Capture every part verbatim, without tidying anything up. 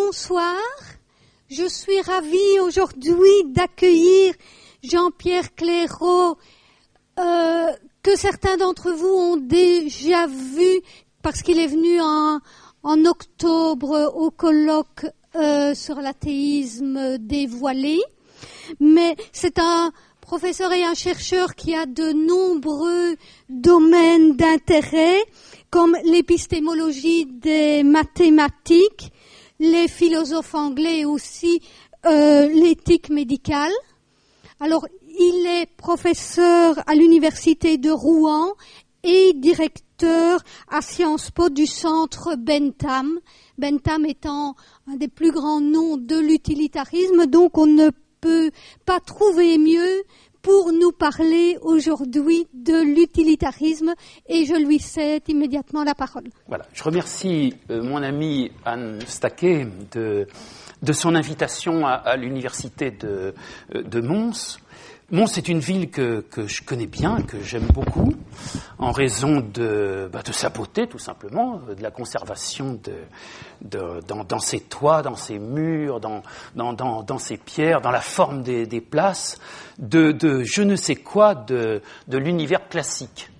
bonsoir. Je suis ravie aujourd'hui d'accueillir Jean-Pierre Clairaut, euh, que certains d'entre vous ont déjà vu parce qu'il est venu en, en octobre au colloque euh, sur l'athéisme dévoilé. Mais c'est un professeur et un chercheur qui a de nombreux domaines d'intérêt, comme l'épistémologie des mathématiques, les philosophes anglais et aussi euh, l'éthique médicale. Alors, il est professeur à l'université de Rouen et directeur à Sciences Po du centre Bentham. Bentham étant un des plus grands noms de l'utilitarisme, donc on ne peut pas trouver mieux pour nous parler aujourd'hui de l'utilitarisme, et je lui cède immédiatement la parole. Voilà, je remercie euh, mon amie Anne Staquet de, de son invitation à, à l'université de, de Mons. Mons est une ville que, que je connais bien, que j'aime beaucoup, en raison de, bah, de sa beauté, tout simplement, de la conservation de, de, dans, dans ses toits, dans ses murs, dans, dans, dans, dans ses pierres, dans la forme des, des places, de, de je ne sais quoi de, de l'univers classique.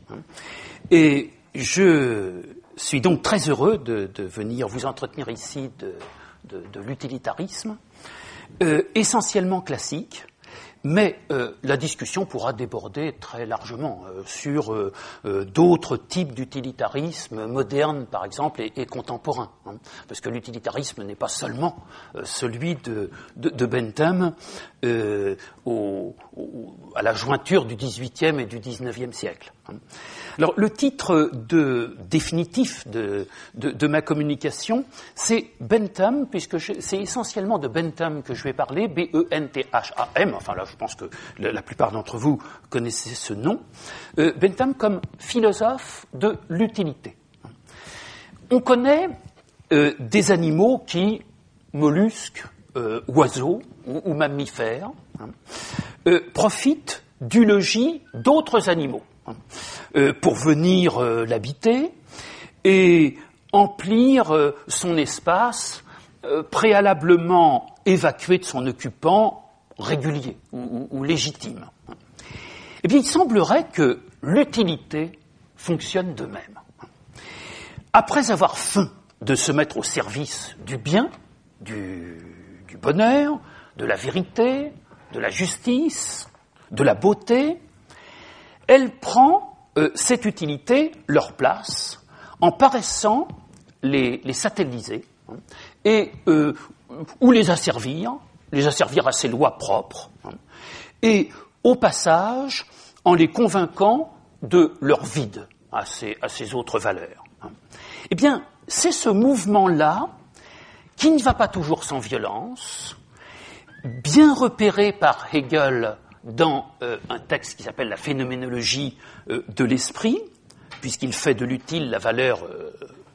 Et je suis donc très heureux de, de venir vous entretenir ici de, de, de l'utilitarisme, euh, essentiellement classique. Mais euh, la discussion pourra déborder très largement euh, sur euh, euh, d'autres types d'utilitarisme moderne, par exemple, et, et contemporain. Hein, parce que l'utilitarisme n'est pas seulement euh, celui de, de, de Bentham euh, au, au, à la jointure du dix-huitième et du dix-neuvième siècle. Hein. Alors, le titre de, définitif de, de, de ma communication, c'est Bentham, puisque je, c'est essentiellement de Bentham que je vais parler, B E N T H A M, enfin là, je pense que la, la plupart d'entre vous connaissez ce nom, euh, Bentham comme philosophe de l'utilité. On connaît euh, des animaux qui, mollusques, euh, oiseaux ou, ou mammifères, hein, euh, profitent du logis d'autres animaux hein, euh, pour venir euh, l'habiter et emplir euh, son espace euh, préalablement évacué de son occupant régulier ou, ou, ou légitime. Eh bien, il semblerait que l'utilité fonctionne de même. Après avoir feint de se mettre au service du bien, du, du bonheur, de la vérité, de la justice, de la beauté, elle prend, euh, cette utilité, leur place, en paraissant les, les satelliser hein, et euh, ou les asservir, les asservir à ses lois propres, hein, et au passage, en les convainquant de leur vide à ces, à ces autres valeurs. Hein. Eh bien, c'est ce mouvement-là, qui ne va pas toujours sans violence, bien repéré par Hegel dans euh, un texte qui s'appelle la phénoménologie euh, de l'esprit, puisqu'il fait de l'utile la valeur euh,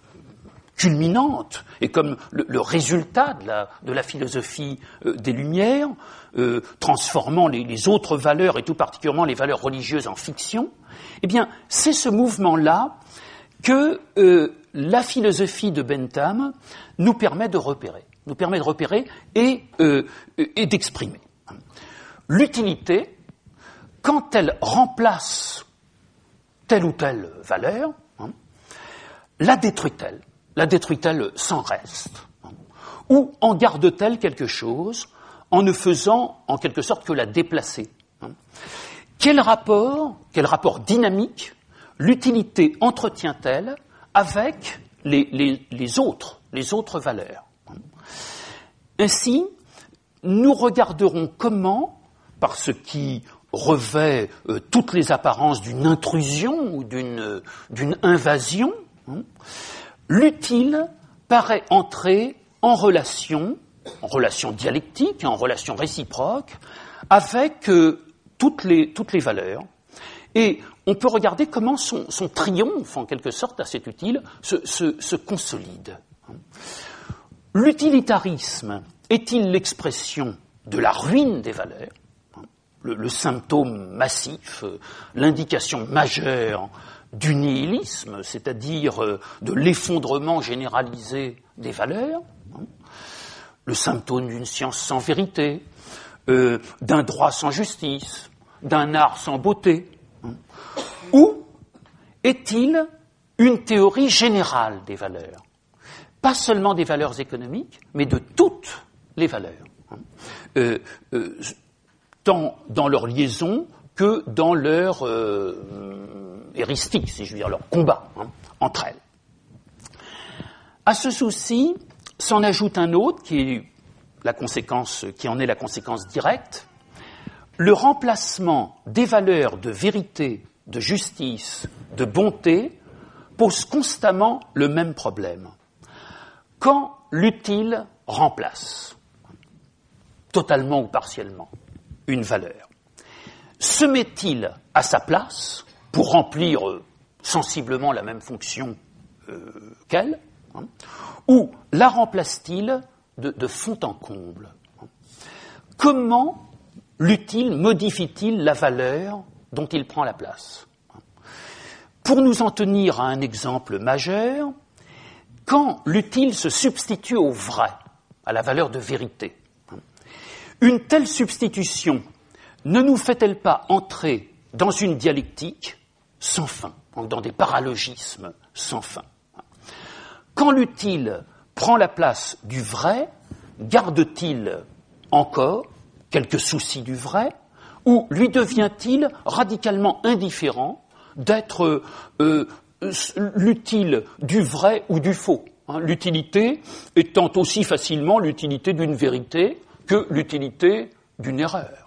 culminante et comme le, le résultat de la, de la philosophie euh, des Lumières, euh, transformant les, les autres valeurs et tout particulièrement les valeurs religieuses en fiction, eh bien, c'est ce mouvement-là que euh, la philosophie de Bentham nous permet de repérer, nous permet de repérer et, euh, et d'exprimer. L'utilité, quand elle remplace telle ou telle valeur, hein, la détruit-elle La détruit-elle sans reste? Ou en garde-t-elle quelque chose en ne faisant en quelque sorte que la déplacer? Quel rapport, quel rapport dynamique l'utilité entretient-elle avec les, les, les autres, les autres valeurs? Ainsi, nous regarderons comment, par ce qui revêt euh, toutes les apparences d'une intrusion ou d'une, euh, d'une invasion, hein, l'utile paraît entrer en relation, en relation dialectique, en relation réciproque, avec euh, toutes les, toutes les valeurs. Et on peut regarder comment son, son triomphe, en quelque sorte, à cet utile, se, se, se consolide. L'utilitarisme est-il l'expression de la ruine des valeurs, le, le symptôme massif, l'indication majeure du nihilisme, c'est-à-dire de l'effondrement généralisé des valeurs, le symptôme d'une science sans vérité, euh, d'un droit sans justice, d'un art sans beauté? Ou est-il une théorie générale des valeurs? Pas seulement des valeurs économiques, mais de toutes les valeurs. Euh, euh, tant dans leur liaison que dans leur euh, héristique, si je veux dire, leur combat hein, entre elles. À ce souci s'en ajoute un autre qui est la conséquence, qui en est la conséquence directe, le remplacement des valeurs de vérité, de justice, de bonté pose constamment le même problème. Quand l'utile remplace, totalement ou partiellement, une valeur, se met-il à sa place pour remplir euh, sensiblement la même fonction euh, qu'elle, hein, ou la remplace-t-il de, de fond en comble? Comment l'utile modifie-t-il la valeur dont il prend la place? Pour nous en tenir à un exemple majeur, quand l'utile se substitue au vrai, à la valeur de vérité, une telle substitution ne nous fait-elle pas entrer dans une dialectique sans fin, dans des paralogismes sans fin? Quand l'utile prend la place du vrai, garde-t-il encore quelques soucis du vrai, ou lui devient-il radicalement indifférent d'être euh, l'utile du vrai ou du faux, hein, l'utilité étant aussi facilement l'utilité d'une vérité que l'utilité d'une erreur.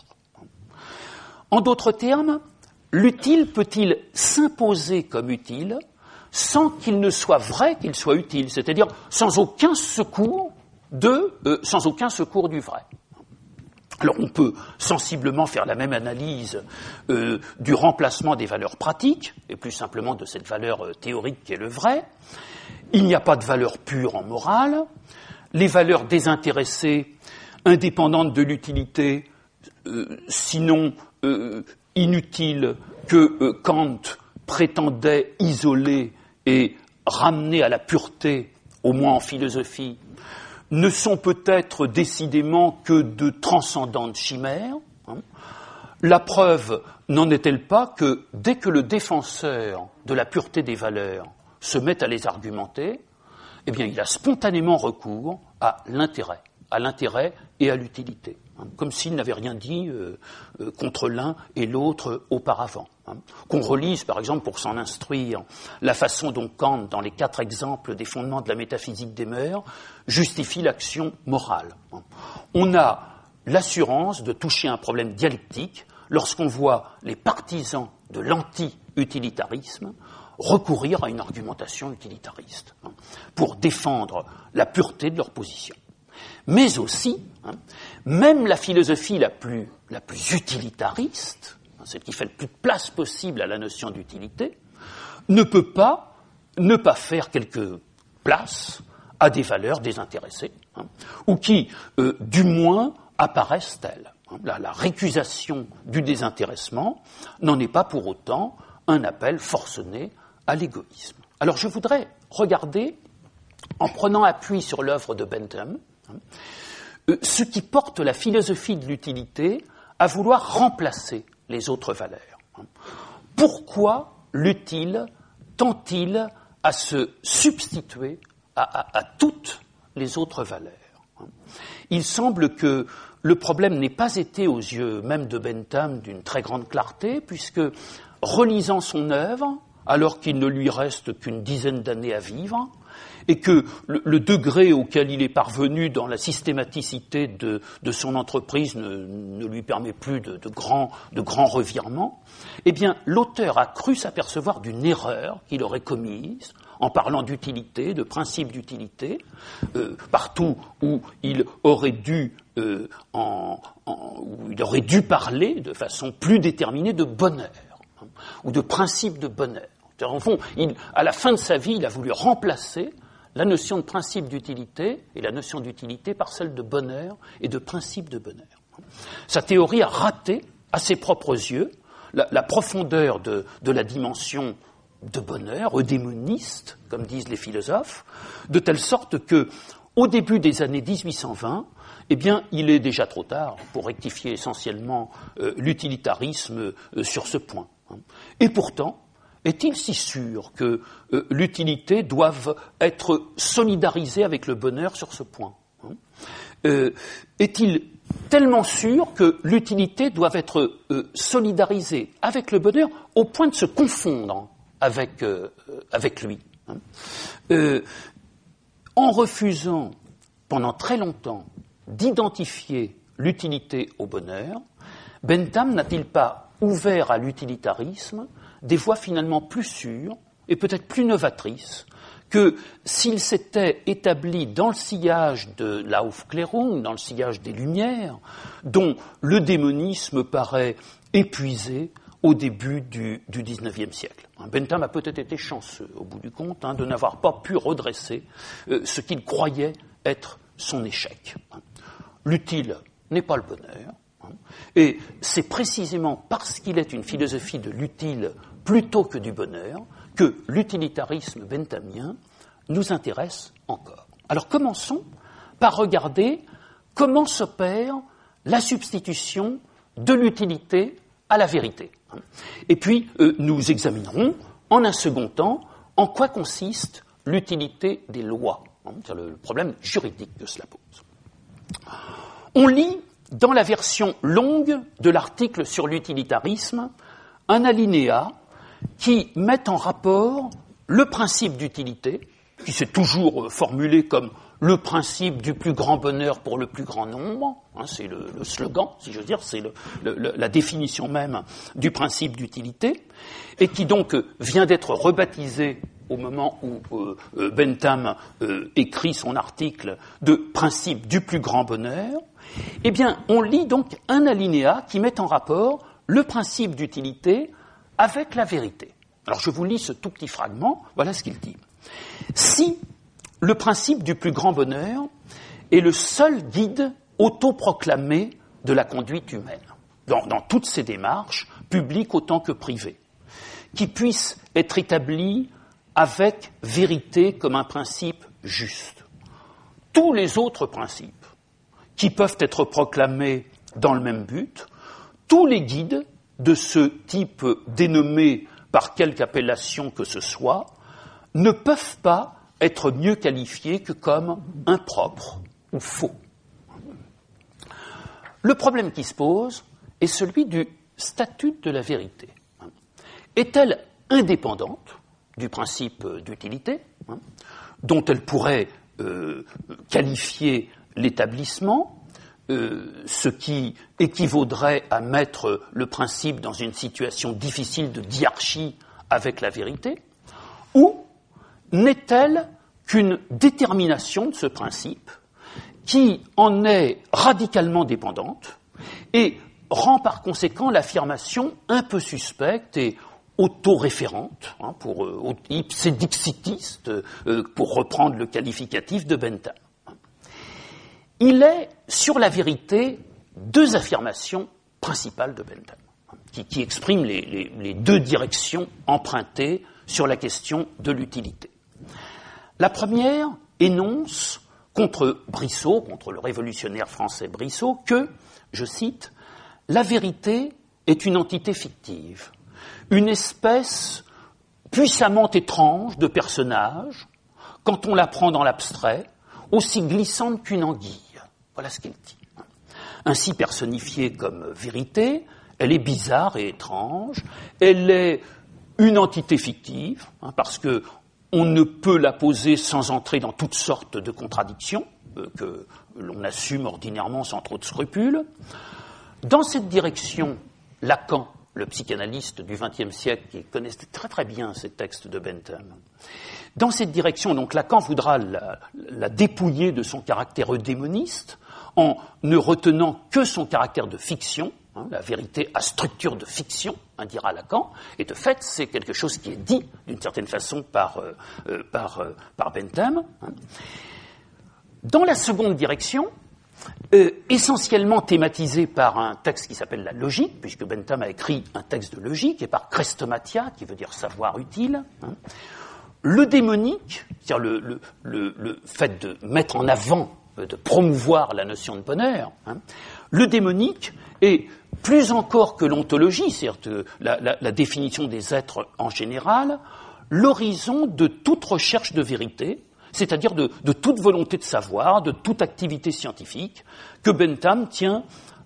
En d'autres termes, l'utile peut-il s'imposer comme utile sans qu'il ne soit vrai qu'il soit utile, c'est-à-dire sans aucun secours de, euh, sans aucun secours du vrai. Alors on peut sensiblement faire la même analyse euh, du remplacement des valeurs pratiques, et plus simplement de cette valeur euh, théorique qu'est le vrai. Il n'y a pas de valeur pure en morale. Les valeurs désintéressées, indépendantes de l'utilité, euh, sinon euh, inutiles, que euh, Kant prétendait isoler et ramener à la pureté, au moins en philosophie, ne sont peut-être décidément que de transcendantes chimères. La preuve n'en est-elle pas que dès que le défenseur de la pureté des valeurs se met à les argumenter, eh bien, il a spontanément recours à l'intérêt, à l'intérêt et à l'utilité, hein, comme s'il n'avait rien dit euh, euh, contre l'un et l'autre auparavant. Hein. Qu'on relise, par exemple, pour s'en instruire, la façon dont Kant, dans les quatre exemples des fondements de la métaphysique des mœurs, justifie l'action morale. Hein. On a l'assurance de toucher un problème dialectique lorsqu'on voit les partisans de l'anti-utilitarisme recourir à une argumentation utilitariste hein, pour défendre la pureté de leur position. Mais aussi, hein, même la philosophie la plus, la plus utilitariste, hein, celle qui fait le plus de place possible à la notion d'utilité, ne peut pas ne pas faire quelque place à des valeurs désintéressées, hein, ou qui, euh, du moins, apparaissent telles. Hein. La, la récusation du désintéressement n'en est pas pour autant un appel forcené à l'égoïsme. Alors je voudrais regarder, en prenant appui sur l'œuvre de Bentham, euh, ce qui porte la philosophie de l'utilité à vouloir remplacer les autres valeurs. Pourquoi l'utile tend-il à se substituer à, à, à toutes les autres valeurs? Il semble que le problème n'ait pas été, aux yeux même de Bentham, d'une très grande clarté, puisque, relisant son œuvre, alors qu'il ne lui reste qu'une dizaine d'années à vivre, et que le, le degré auquel il est parvenu dans la systématicité de, de son entreprise ne, ne lui permet plus de, de, grands, de grands revirements, eh bien, l'auteur a cru s'apercevoir d'une erreur qu'il aurait commise en parlant d'utilité, de principe d'utilité, euh, partout où il aurait dû euh, en, en, où il aurait dû parler de façon plus déterminée de bonheur, hein, ou de principe de bonheur. En fond, il, à la fin de sa vie, il a voulu remplacer la notion de principe d'utilité et la notion d'utilité par celle de bonheur et de principe de bonheur. Sa théorie a raté, à ses propres yeux, la, la profondeur de, de la dimension de bonheur, eudémoniste, comme disent les philosophes, de telle sorte que, au début des années dix-huit cent vingt, eh bien, il est déjà trop tard pour rectifier essentiellement euh, l'utilitarisme euh, sur ce point. Hein. Et pourtant, est-il si sûr que euh, l'utilité doive être solidarisée avec le bonheur sur ce point, hein? euh, Est-il tellement sûr que l'utilité doit être euh, solidarisée avec le bonheur au point de se confondre avec, euh, avec lui, hein? euh, En refusant pendant très longtemps d'identifier l'utilité au bonheur, Bentham n'a-t-il pas ouvert à l'utilitarisme des voies finalement plus sûres et peut-être plus novatrices que s'il s'était établi dans le sillage de l'Aufklärung, dans le sillage des Lumières, dont le démonisme paraît épuisé au début du, du dix-neuvième siècle. Bentham a peut-être été chanceux, au bout du compte, hein, de n'avoir pas pu redresser euh, ce qu'il croyait être son échec. L'utile n'est pas le bonheur, hein, et c'est précisément parce qu'il est une philosophie de l'utile plutôt que du bonheur que l'utilitarisme benthamien nous intéresse encore. Alors commençons par regarder comment s'opère la substitution de l'utilité à la vérité. Et puis, euh, nous examinerons en un second temps en quoi consiste l'utilité des lois, hein, c'est le problème juridique que cela pose. On lit dans la version longue de l'article sur l'utilitarisme un alinéa qui met en rapport le principe d'utilité, qui s'est toujours formulé comme le principe du plus grand bonheur pour le plus grand nombre, hein, c'est le, le slogan, si je veux dire, c'est le, le, la définition même du principe d'utilité, et qui donc euh, vient d'être rebaptisé au moment où euh, euh, Bentham euh, écrit son article de principe du plus grand bonheur. Eh bien, on lit donc un alinéa qui met en rapport le principe d'utilité avec la vérité. Alors, je vous lis ce tout petit fragment, voilà ce qu'il dit. Si le principe du plus grand bonheur est le seul guide autoproclamé de la conduite humaine, dans, dans toutes ses démarches, publiques autant que privées, qui puisse être établi avec vérité comme un principe juste. Tous les autres principes qui peuvent être proclamés dans le même but, tous les guides de ce type dénommé par quelque appellation que ce soit, ne peuvent pas être mieux qualifiés que comme impropres ou faux. Le problème qui se pose est celui du statut de la vérité. Est-elle indépendante du principe d'utilité, hein, dont elle pourrait euh, qualifier l'établissement, euh, ce qui équivaudrait à mettre le principe dans une situation difficile de diarchie avec la vérité, ou n'est-elle qu'une détermination de ce principe qui en est radicalement dépendante et rend par conséquent l'affirmation un peu suspecte et autoréférente, hein, pour euh, ipsédixitiste, euh, pour reprendre le qualificatif de Bentham. Il est sur la vérité deux affirmations principales de Bentham, hein, qui, qui expriment les, les, les deux directions empruntées sur la question de l'utilité. La première énonce contre Brissot, contre le révolutionnaire français Brissot, que, je cite, « la vérité est une entité fictive, une espèce puissamment étrange de personnage, quand on la prend dans l'abstrait, aussi glissante qu'une anguille. » Voilà ce qu'il dit. Ainsi personnifiée comme vérité, elle est bizarre et étrange, elle est une entité fictive, hein, parce que on ne peut la poser sans entrer dans toutes sortes de contradictions euh, que l'on assume ordinairement sans trop de scrupules. Dans cette direction, Lacan, le psychanalyste du vingtième siècle, qui connaissait très très bien ces textes de Bentham, dans cette direction, donc Lacan voudra la, la dépouiller de son caractère eudémoniste en ne retenant que son caractère de fiction. Hein, la vérité a structure de fiction, hein, dira Lacan, et de fait, c'est quelque chose qui est dit d'une certaine façon par, euh, euh, par, euh, par Bentham. Hein. Dans la seconde direction, euh, essentiellement thématisée par un texte qui s'appelle la logique, puisque Bentham a écrit un texte de logique, et par Chrestomathia, qui veut dire savoir utile, hein, le démonique, c'est-à-dire le, le, le, le fait de mettre en avant, de promouvoir la notion de bonheur, hein, le démonique est plus encore que l'ontologie, c'est-à-dire la, la, la définition des êtres en général, l'horizon de toute recherche de vérité, c'est-à-dire de, de toute volonté de savoir, de toute activité scientifique, que Bentham tient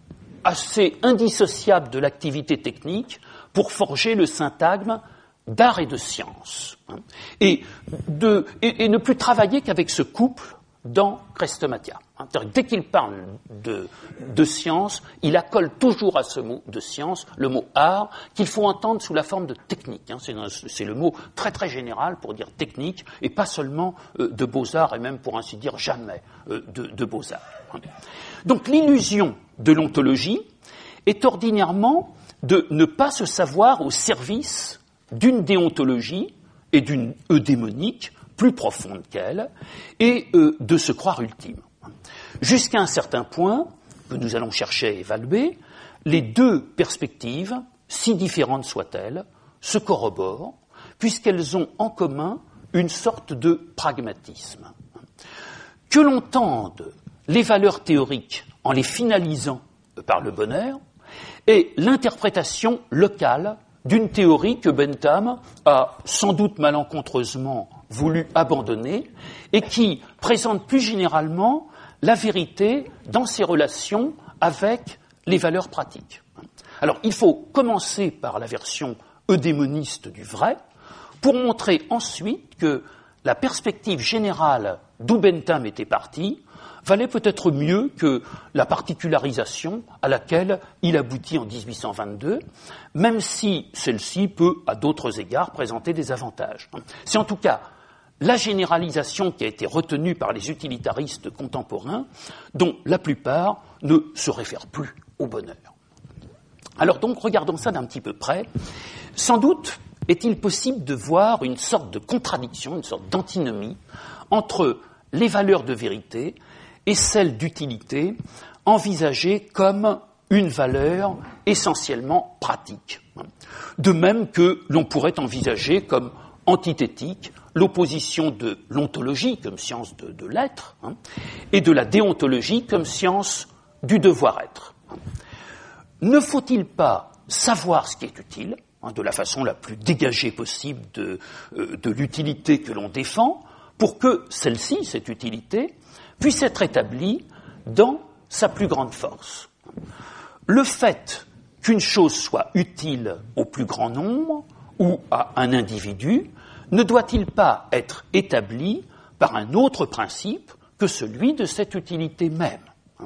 assez indissociable de l'activité technique pour forger le syntagme d'art et de science, hein, et, de, et, et ne plus travailler qu'avec ce couple dans Chrestomathia. Hein. Dès qu'il parle de, de science, il accole toujours à ce mot de science le mot art, qu'il faut entendre sous la forme de technique. Hein. C'est, c'est le mot très très général pour dire technique, et pas seulement euh, de beaux-arts, et même pour ainsi dire jamais euh, de, de beaux-arts. Hein. Donc l'illusion de l'ontologie est ordinairement de ne pas se savoir au service d'une déontologie et d'une eudémonique plus profonde qu'elle, et euh, de se croire ultime. Jusqu'à un certain point, que nous allons chercher à évaluer, les deux perspectives, si différentes soient-elles, se corroborent, puisqu'elles ont en commun une sorte de pragmatisme. Que l'on tende les valeurs théoriques en les finalisant par le bonheur, est l'interprétation locale d'une théorie que Bentham a sans doute malencontreusement voulu abandonner et qui présente plus généralement la vérité dans ses relations avec les valeurs pratiques. Alors, il faut commencer par la version eudémoniste du vrai pour montrer ensuite que la perspective générale d'où Bentham était parti valait peut-être mieux que la particularisation à laquelle il aboutit en dix-huit cent vingt-deux, même si celle-ci peut, à d'autres égards, présenter des avantages. C'est en tout cas la généralisation qui a été retenue par les utilitaristes contemporains, dont la plupart ne se réfèrent plus au bonheur. Alors donc, regardons ça d'un petit peu près. Sans doute est-il possible de voir une sorte de contradiction, une sorte d'antinomie entre les valeurs de vérité et celles d'utilité envisagées comme une valeur essentiellement pratique. De même que l'on pourrait envisager comme antithétique l'opposition de l'ontologie comme science de, de l'être, hein, et de la déontologie comme science du devoir-être. Ne faut-il pas savoir ce qui est utile, hein, de la façon la plus dégagée possible de, euh, de l'utilité que l'on défend, pour que celle-ci, cette utilité, puisse être établie dans sa plus grande force. Le fait qu'une chose soit utile au plus grand nombre ou à un individu ne doit-il pas être établi par un autre principe que celui de cette utilité même ?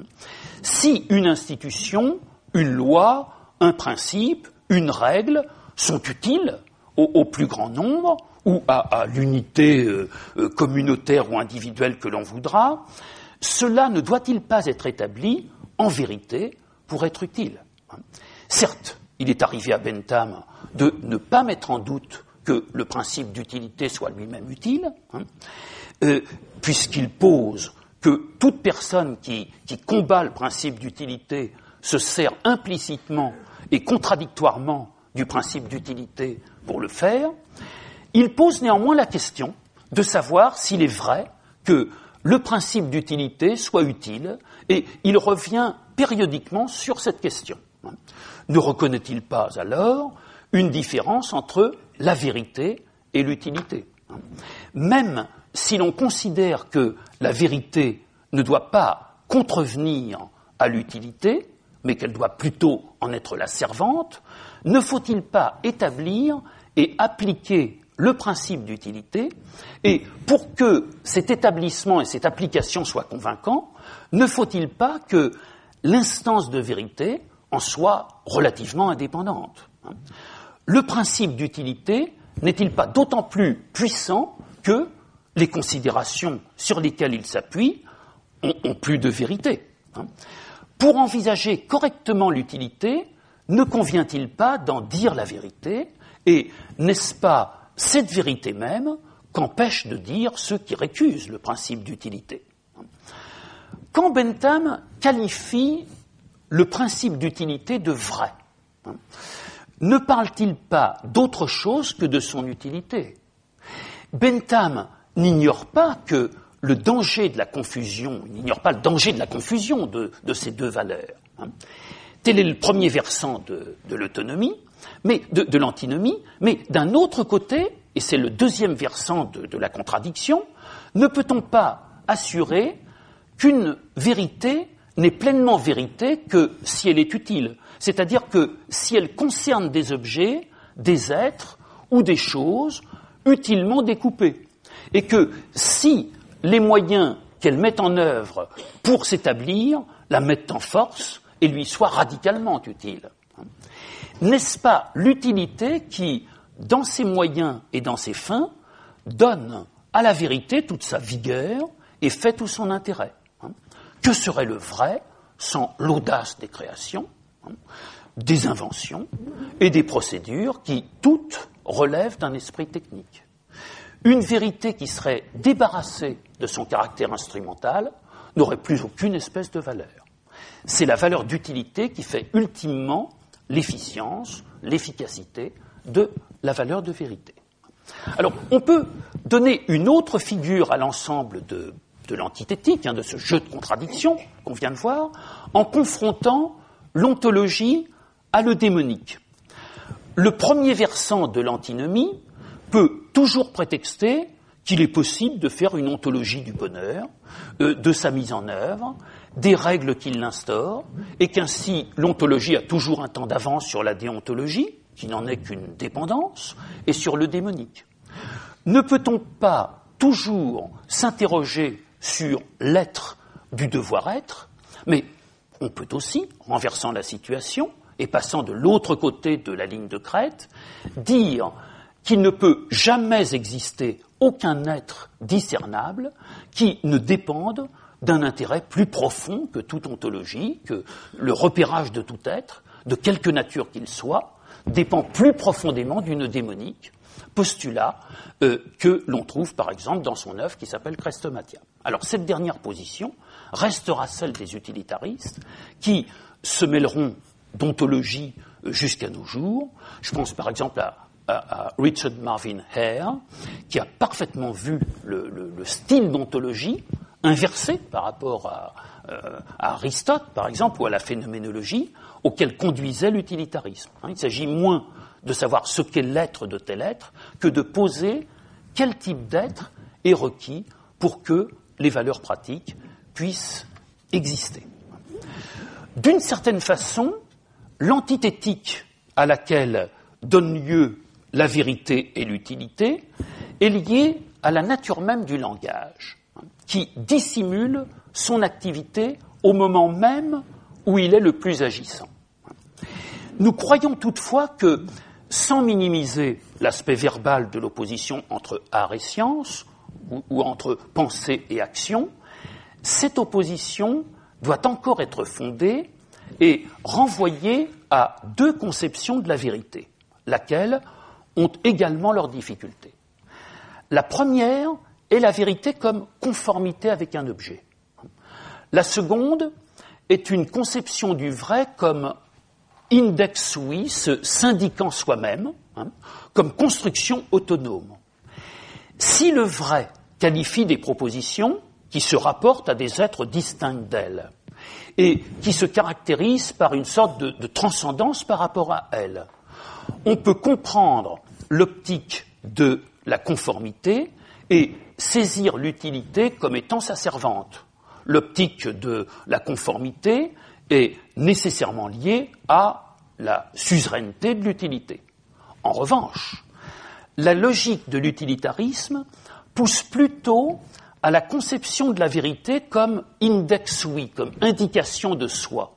Si une institution, une loi, un principe, une règle sont utiles au, au plus grand nombre ou à, à l'unité euh, euh, communautaire ou individuelle que l'on voudra, cela ne doit-il pas être établi en vérité pour être utile ? Certes, il est arrivé à Bentham de ne pas mettre en doute que le principe d'utilité soit lui-même utile, hein, euh, puisqu'il pose que toute personne qui, qui combat le principe d'utilité se sert implicitement et contradictoirement du principe d'utilité pour le faire. Il pose néanmoins la question de savoir s'il est vrai que le principe d'utilité soit utile, et il revient périodiquement sur cette question. Ne reconnaît-il pas alors une différence entre la vérité et l'utilité ? Même si l'on considère que la vérité ne doit pas contrevenir à l'utilité, mais qu'elle doit plutôt en être la servante, ne faut-il pas établir et appliquer le principe d'utilité, et pour que cet établissement et cette application soient convaincants, ne faut-il pas que l'instance de vérité en soit relativement indépendante ? Le principe d'utilité n'est-il pas d'autant plus puissant que les considérations sur lesquelles il s'appuie ont, ont plus de vérité ? Pour envisager correctement l'utilité, ne convient-il pas d'en dire la vérité, et n'est-ce pas cette vérité même qu'empêche de dire ceux qui récusent le principe d'utilité ? Quand Bentham qualifie le principe d'utilité de vrai, ne parle-t-il pas d'autre chose que de son utilité ? Bentham n'ignore pas que le danger de la confusion, il n'ignore pas le danger de la confusion de, de ces deux valeurs. Hein. Tel est le premier versant de, de l'autonomie, mais de, de l'antinomie, mais d'un autre côté, et c'est le deuxième versant de, de la contradiction, ne peut-on pas assurer qu'une vérité n'est pleinement vérité que si elle est utile, c'est-à-dire que si elle concerne des objets, des êtres ou des choses utilement découpés, et que si les moyens qu'elle met en œuvre pour s'établir la mettent en force et lui soient radicalement utiles. N'est-ce pas l'utilité qui, dans ses moyens et dans ses fins, donne à la vérité toute sa vigueur et fait tout son intérêt? Que serait le vrai sans l'audace des créations, des inventions et des procédures qui, toutes, relèvent d'un esprit technique? Une vérité qui serait débarrassée de son caractère instrumental n'aurait plus aucune espèce de valeur. C'est la valeur d'utilité qui fait ultimement l'efficience, l'efficacité de la valeur de vérité. Alors, on peut donner une autre figure à l'ensemble de, de l'antithétique, hein, de ce jeu de contradictions qu'on vient de voir, en confrontant l'ontologie à le démonique. Le premier versant de l'antinomie peut toujours prétexter qu'il est possible de faire une ontologie du bonheur, euh, de sa mise en œuvre, des règles qu'il l'instaure, et qu'ainsi l'ontologie a toujours un temps d'avance sur la déontologie, qui n'en est qu'une dépendance, et sur le démonique. Ne peut-on pas toujours s'interroger sur l'être du devoir-être, mais on peut aussi, renversant la situation et passant de l'autre côté de la ligne de crête, dire qu'il ne peut jamais exister aucun être discernable qui ne dépende d'un intérêt plus profond que toute ontologie, que le repérage de tout être, de quelque nature qu'il soit, dépend plus profondément d'une démonique, postulat euh, que l'on trouve par exemple dans son œuvre qui s'appelle Chrestomathia. Alors cette dernière position restera celle des utilitaristes qui se mêleront d'ontologie jusqu'à nos jours. Je pense par exemple à à Richard Marvin Hare, qui a parfaitement vu le, le, le style d'ontologie inversé par rapport à, euh, à Aristote, par exemple, ou à la phénoménologie, auquel conduisait l'utilitarisme. Hein, il s'agit moins de savoir ce qu'est l'être de tel être que de poser quel type d'être est requis pour que les valeurs pratiques puissent exister. D'une certaine façon, l'antithétique à laquelle donne lieu la vérité et l'utilité est liée à la nature même du langage, qui dissimule son activité au moment même où il est le plus agissant. Nous croyons toutefois que, sans minimiser l'aspect verbal de l'opposition entre art et science, ou, ou entre pensée et action, cette opposition doit encore être fondée et renvoyer à deux conceptions de la vérité, laquelle ont également leurs difficultés. La première est la vérité comme conformité avec un objet. La seconde est une conception du vrai comme index sui, se syndiquant soi-même, hein, comme construction autonome. Si le vrai qualifie des propositions qui se rapportent à des êtres distincts d'elles et qui se caractérisent par une sorte de, de transcendance par rapport à elles, on peut comprendre l'optique de la conformité et saisir l'utilité comme étant sa servante. L'optique de la conformité est nécessairement liée à la suzeraineté de l'utilité. En revanche, la logique de l'utilitarisme pousse plutôt à la conception de la vérité comme index sui, comme indication de soi.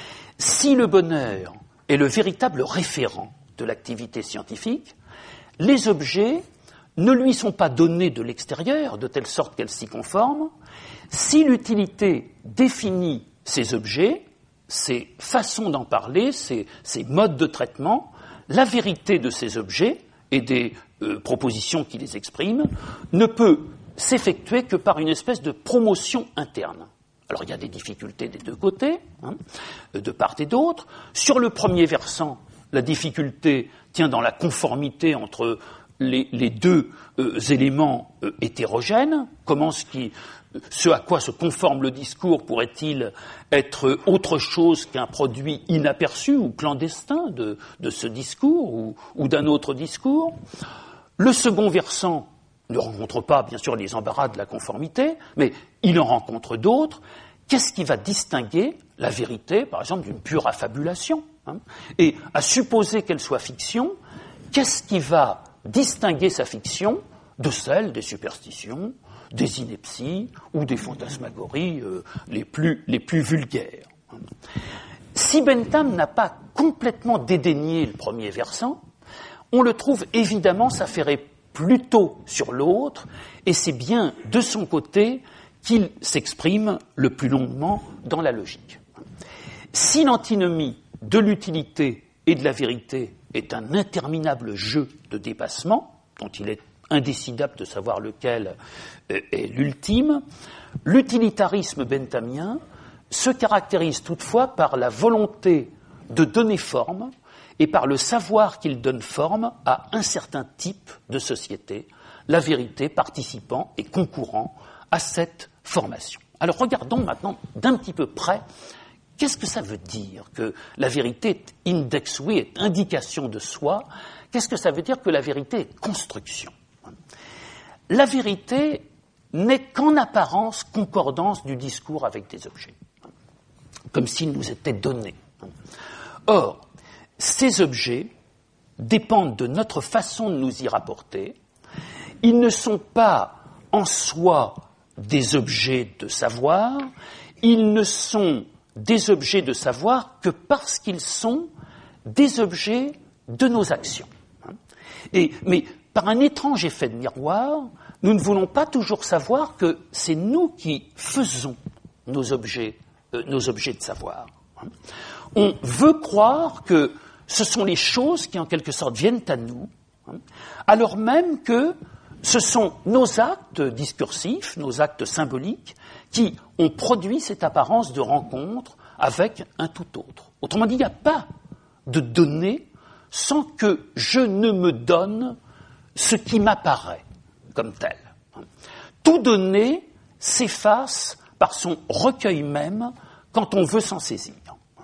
Si le bonheur est le véritable référent de l'activité scientifique, les objets ne lui sont pas donnés de l'extérieur, de telle sorte qu'elle s'y conforme. Si l'utilité définit ces objets, ces façons d'en parler, ces, ces modes de traitement, la vérité de ces objets et des euh, propositions qui les expriment ne peut s'effectuer que par une espèce de promotion interne. Alors il y a des difficultés des deux côtés, hein, de part et d'autre. Sur le premier versant, la difficulté tient dans la conformité entre les, les deux euh, éléments euh, hétérogènes? Comment ce, qui, ce à quoi se conforme le discours pourrait-il être autre chose qu'un produit inaperçu ou clandestin de, de ce discours ou, ou d'un autre discours? Le second versant ne rencontre pas, bien sûr, les embarras de la conformité, mais il en rencontre d'autres. Qu'est-ce qui va distinguer la vérité, par exemple, d'une pure affabulation, hein? Et à supposer qu'elle soit fiction, qu'est-ce qui va distinguer sa fiction de celle des superstitions, des inepties ou des fantasmagories euh, les plus, les plus vulgaires? Si Bentham n'a pas complètement dédaigné le premier versant, on le trouve évidemment s'affairer plutôt sur l'autre, et c'est bien de son côté qu'il s'exprime le plus longuement dans la logique. Si l'antinomie de l'utilité et de la vérité est un interminable jeu de dépassement, dont il est indécidable de savoir lequel est l'ultime, l'utilitarisme benthamien se caractérise toutefois par la volonté de donner forme et par le savoir qu'il donne forme à un certain type de société, la vérité participant et concourant à cette formation. Alors regardons maintenant d'un petit peu près qu'est-ce que ça veut dire que la vérité est index oui, est indication de soi. Qu'est-ce que ça veut dire que la vérité est construction? La vérité n'est qu'en apparence concordance du discours avec des objets, comme s'il nous était donné. Or, ces objets dépendent de notre façon de nous y rapporter. Ils ne sont pas en soi des objets de savoir, ils ne sont des objets de savoir que parce qu'ils sont des objets de nos actions. Et, mais par un étrange effet de miroir, nous ne voulons pas toujours savoir que c'est nous qui faisons nos objets, euh, nos objets de savoir. On veut croire que ce sont les choses qui, en quelque sorte, viennent à nous, alors même que ce sont nos actes discursifs, nos actes symboliques, qui ont produit cette apparence de rencontre avec un tout autre. Autrement dit, il n'y a pas de données sans que je ne me donne ce qui m'apparaît comme tel. Tout donné s'efface par son recueil même quand on veut s'en saisir.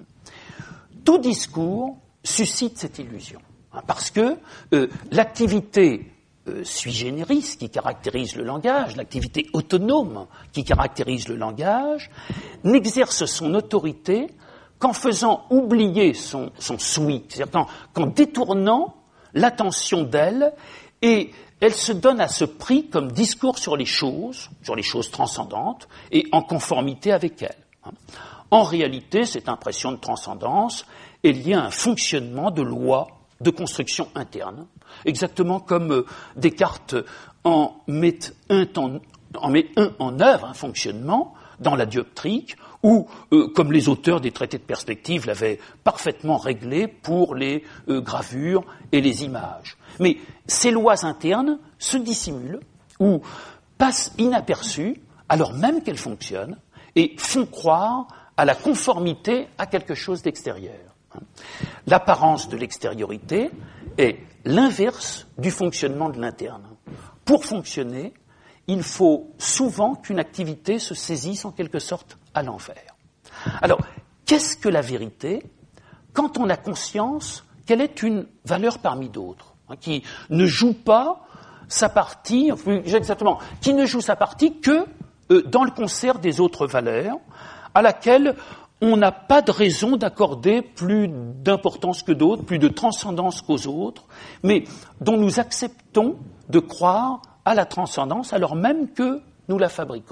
Tout discours suscite cette illusion, parce que euh, l'activité euh, sui generis qui caractérise le langage, l'activité autonome qui caractérise le langage, n'exerce son autorité qu'en faisant oublier son, son sui, c'est-à-dire qu'en, qu'en détournant l'attention d'elle, et elle se donne à ce prix comme discours sur les choses, sur les choses transcendantes, et en conformité avec elles. En réalité, cette impression de transcendance est liée à un fonctionnement de loi de construction interne, exactement comme euh, Descartes en met un, en, en met un en œuvre, un fonctionnement dans la dioptrique, ou euh, comme les auteurs des traités de perspective l'avaient parfaitement réglé pour les euh, gravures et les images. Mais ces lois internes se dissimulent ou passent inaperçues alors même qu'elles fonctionnent et font croire à la conformité à quelque chose d'extérieur. L'apparence de l'extériorité est l'inverse du fonctionnement de l'interne. Pour fonctionner, il faut souvent qu'une activité se saisisse en quelque sorte à l'envers. Alors, qu'est-ce que la vérité quand on a conscience qu'elle est une valeur parmi d'autres, hein, qui ne joue pas sa partie, plus exactement, qui ne joue sa partie que euh, dans le concert des autres valeurs, à laquelle on n'a pas de raison d'accorder plus d'importance que d'autres, plus de transcendance qu'aux autres, mais dont nous acceptons de croire à la transcendance alors même que nous la fabriquons.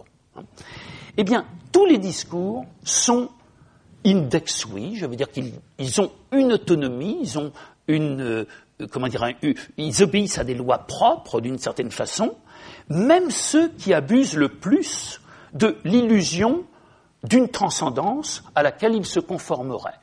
Eh bien, tous les discours sont index oui, je veux dire qu'ils ils ont une autonomie, ils ont une, euh, comment dire, un, ils obéissent à des lois propres d'une certaine façon, même ceux qui abusent le plus de l'illusion d'une transcendance à laquelle ils se conformeraient.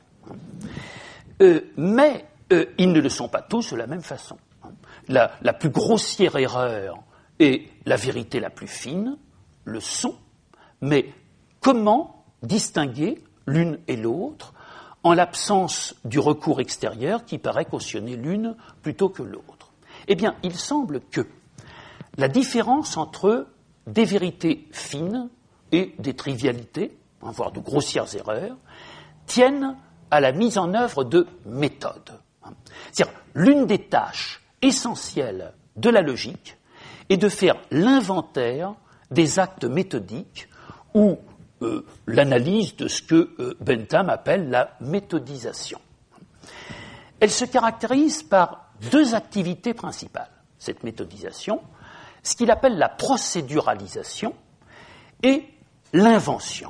Euh, mais euh, ils ne le sont pas tous de la même façon. La, la plus grossière erreur et la vérité la plus fine le sont, mais comment distinguer l'une et l'autre en l'absence du recours extérieur qui paraît cautionner l'une plutôt que l'autre? Eh bien, il semble que la différence entre des vérités fines et des trivialités, voire de grossières erreurs, tiennent à la mise en œuvre de méthodes. C'est-à-dire, l'une des tâches essentielles de la logique est de faire l'inventaire des actes méthodiques ou euh, l'analyse de ce que euh, Bentham appelle la méthodisation. Elle se caractérise par deux activités principales, cette méthodisation, ce qu'il appelle la procéduralisation et l'invention.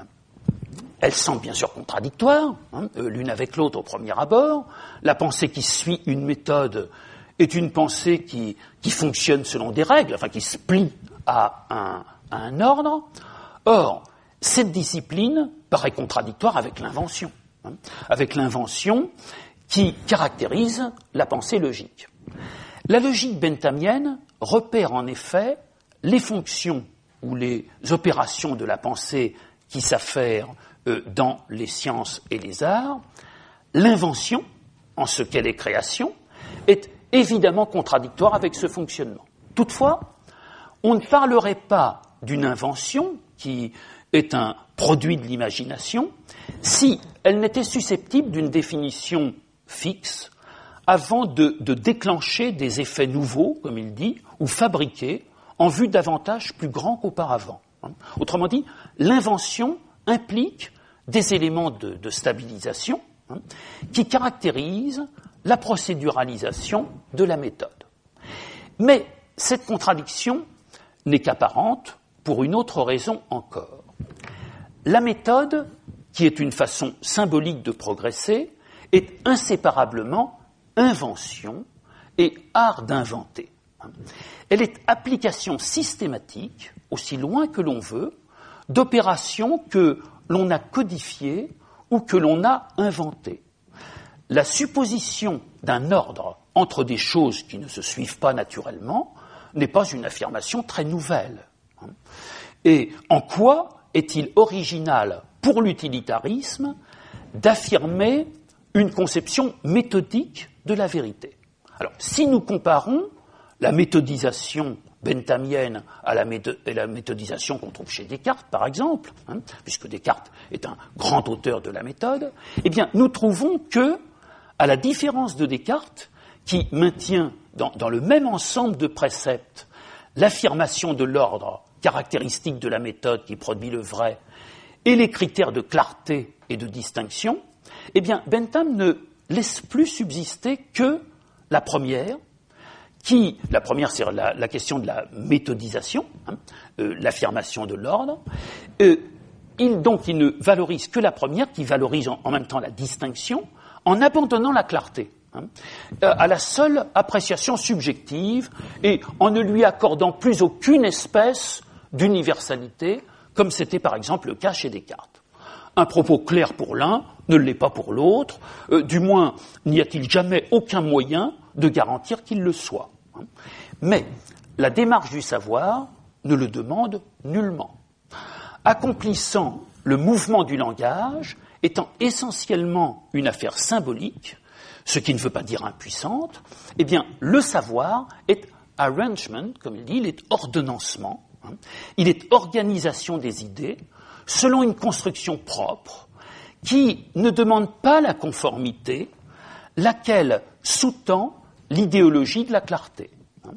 Elles semblent bien sûr contradictoires, hein, l'une avec l'autre au premier abord. La pensée qui suit une méthode est une pensée qui, qui fonctionne selon des règles, enfin qui se plie à un, à un ordre. Or, cette discipline paraît contradictoire avec l'invention, hein, avec l'invention qui caractérise la pensée logique. La logique benthamienne repère en effet les fonctions ou les opérations de la pensée qui s'affairent euh, dans les sciences et les arts. L'invention, en ce qu'elle est création, est évidemment contradictoire avec ce fonctionnement. Toutefois, on ne parlerait pas d'une invention qui est un produit de l'imagination si elle n'était susceptible d'une définition fixe avant de, de déclencher des effets nouveaux, comme il dit, ou fabriqués en vue d'avantages plus grands qu'auparavant. Autrement dit, l'invention implique des éléments de, de stabilisation hein, qui caractérisent la procéduralisation de la méthode. Mais cette contradiction n'est qu'apparente pour une autre raison encore. La méthode, qui est une façon symbolique de progresser, est inséparablement invention et art d'inventer. Elle est application systématique, aussi loin que l'on veut, d'opérations que l'on a codifiées ou que l'on a inventées. La supposition d'un ordre entre des choses qui ne se suivent pas naturellement n'est pas une affirmation très nouvelle. Et en quoi est-il original pour l'utilitarisme d'affirmer une conception méthodique de la vérité? Alors, si nous comparons la méthodisation benthamienne à la, méthode, à la méthodisation qu'on trouve chez Descartes, par exemple, hein, puisque Descartes est un grand auteur de la méthode, eh bien, nous trouvons que, à la différence de Descartes, qui maintient dans, dans le même ensemble de préceptes l'affirmation de l'ordre caractéristique de la méthode qui produit le vrai et les critères de clarté et de distinction, eh bien, Bentham ne laisse plus subsister que la première, qui, la première, c'est la, la question de la méthodisation, hein, euh, l'affirmation de l'ordre. Euh, il, donc, il ne valorise que la première, qui valorise en, en même temps la distinction, en abandonnant la clarté, hein, à la seule appréciation subjective et en ne lui accordant plus aucune espèce d'universalité, comme c'était par exemple le cas chez Descartes. Un propos clair pour l'un ne l'est pas pour l'autre, euh, du moins n'y a-t-il jamais aucun moyen de garantir qu'il le soit. Mais la démarche du savoir ne le demande nullement. Accomplissant le mouvement du langage étant essentiellement une affaire symbolique, ce qui ne veut pas dire impuissante, eh bien, le savoir est arrangement, comme il dit, il est ordonnancement, hein, il est organisation des idées selon une construction propre qui ne demande pas la conformité, laquelle sous-tend l'idéologie de la clarté.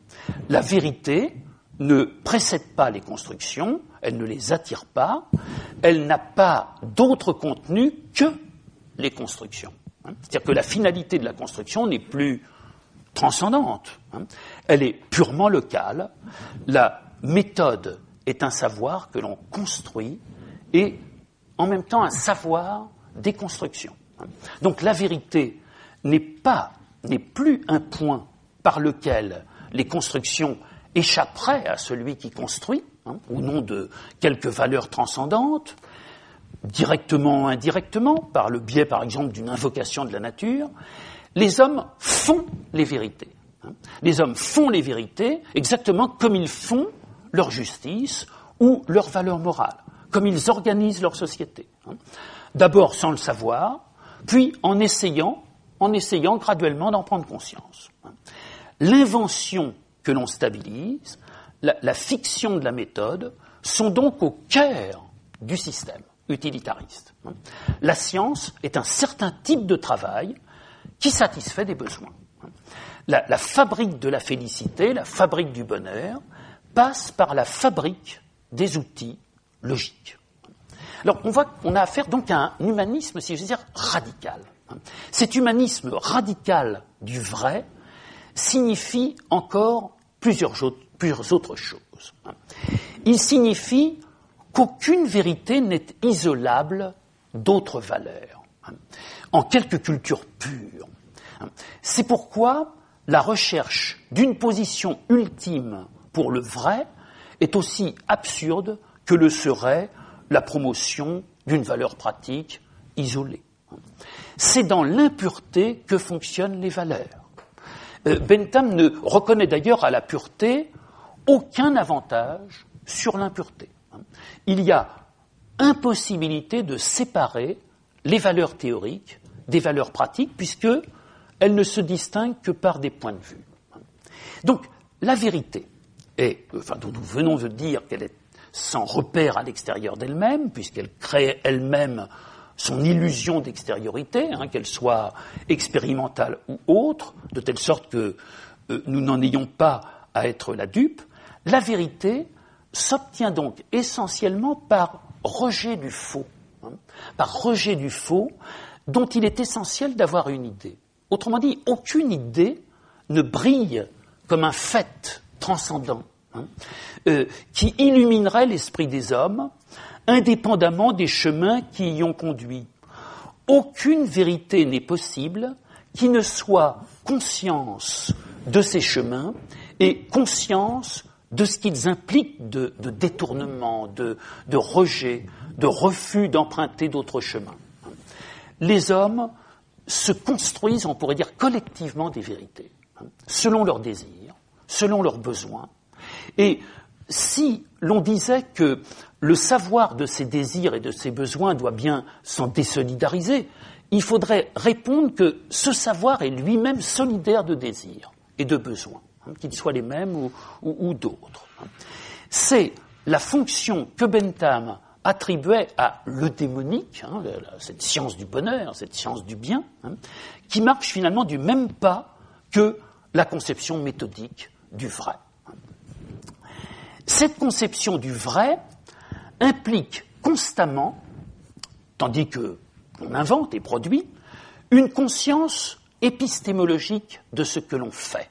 La vérité ne précède pas les constructions, elle ne les attire pas, elle n'a pas d'autre contenu que les constructions. C'est-à-dire que la finalité de la construction n'est plus transcendante, elle est purement locale. La méthode est un savoir que l'on construit et en même temps un savoir des constructions. Donc la vérité n'est pas, n'est plus un point par lequel les constructions échapperaient à celui qui construit, hein, au nom de quelques valeurs transcendantes, directement ou indirectement, par le biais, par exemple, d'une invocation de la nature. Les hommes font les vérités. Hein. Les hommes font les vérités exactement comme ils font leur justice ou leur valeur morale, comme ils organisent leur société. Hein. D'abord sans le savoir, puis en essayant, en essayant graduellement d'en prendre conscience. l'invention que l'on stabilise, la, la fiction de la méthode, sont donc au cœur du système utilitariste. La science est un certain type de travail qui satisfait des besoins. La, la fabrique de la félicité, la fabrique du bonheur, passe par la fabrique des outils logiques. Alors, on voit qu'on a affaire donc à un humanisme, si je veux dire, radical. Cet humanisme radical du vrai signifie encore plusieurs, plusieurs autres choses. Il signifie qu'aucune vérité n'est isolable d'autres valeurs, en quelque culture pure. C'est pourquoi la recherche d'une position ultime pour le vrai est aussi absurde que le serait la promotion d'une valeur pratique isolée. C'est dans l'impureté que fonctionnent les valeurs. Euh, Bentham ne reconnaît d'ailleurs à la pureté aucun avantage sur l'impureté. Il y a impossibilité de séparer les valeurs théoriques des valeurs pratiques, puisqu'elles ne se distinguent que par des points de vue. Donc, la vérité, est, enfin, dont nous venons de dire qu'elle est sans repère à l'extérieur d'elle-même, puisqu'elle crée elle-même son illusion d'extériorité, hein, qu'elle soit expérimentale ou autre, de telle sorte que euh, nous n'en ayons pas à être la dupe, la vérité s'obtient donc essentiellement par rejet du faux, hein, par rejet du faux dont il est essentiel d'avoir une idée. Autrement dit, aucune idée ne brille comme un fait transcendant, hein, euh, qui illuminerait l'esprit des hommes, indépendamment des chemins qui y ont conduit. Aucune vérité n'est possible qui ne soit conscience de ces chemins et conscience de ce qu'ils impliquent de, de détournement, de, de rejet, de refus d'emprunter d'autres chemins. Les hommes se construisent, on pourrait dire, collectivement des vérités, selon leurs désirs, selon leurs besoins. Et si l'on disait que le savoir de ses désirs et de ses besoins doit bien s'en désolidariser, il faudrait répondre que ce savoir est lui-même solidaire de désirs et de besoins, hein, qu'ils soient les mêmes ou, ou, ou d'autres. C'est la fonction que Bentham attribuait à l'eudémonique, hein, cette science du bonheur, cette science du bien, hein, qui marche finalement du même pas que la conception méthodique du vrai. Cette conception du vrai implique constamment, tandis que on invente et produit, une conscience épistémologique de ce que l'on fait.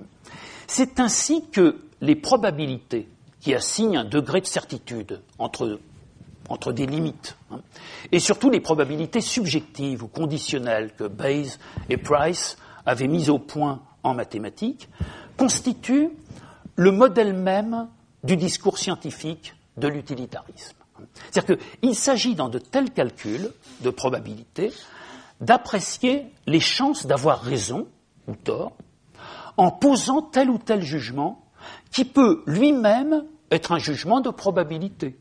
C'est ainsi que les probabilités qui assignent un degré de certitude entre, entre des limites, hein, et surtout les probabilités subjectives ou conditionnelles que Bayes et Price avaient mises au point en mathématiques, constituent le modèle même du discours scientifique de l'utilitarisme. C'est-à-dire qu'il s'agit dans de tels calculs de probabilité d'apprécier les chances d'avoir raison ou tort en posant tel ou tel jugement qui peut lui-même être un jugement de probabilité.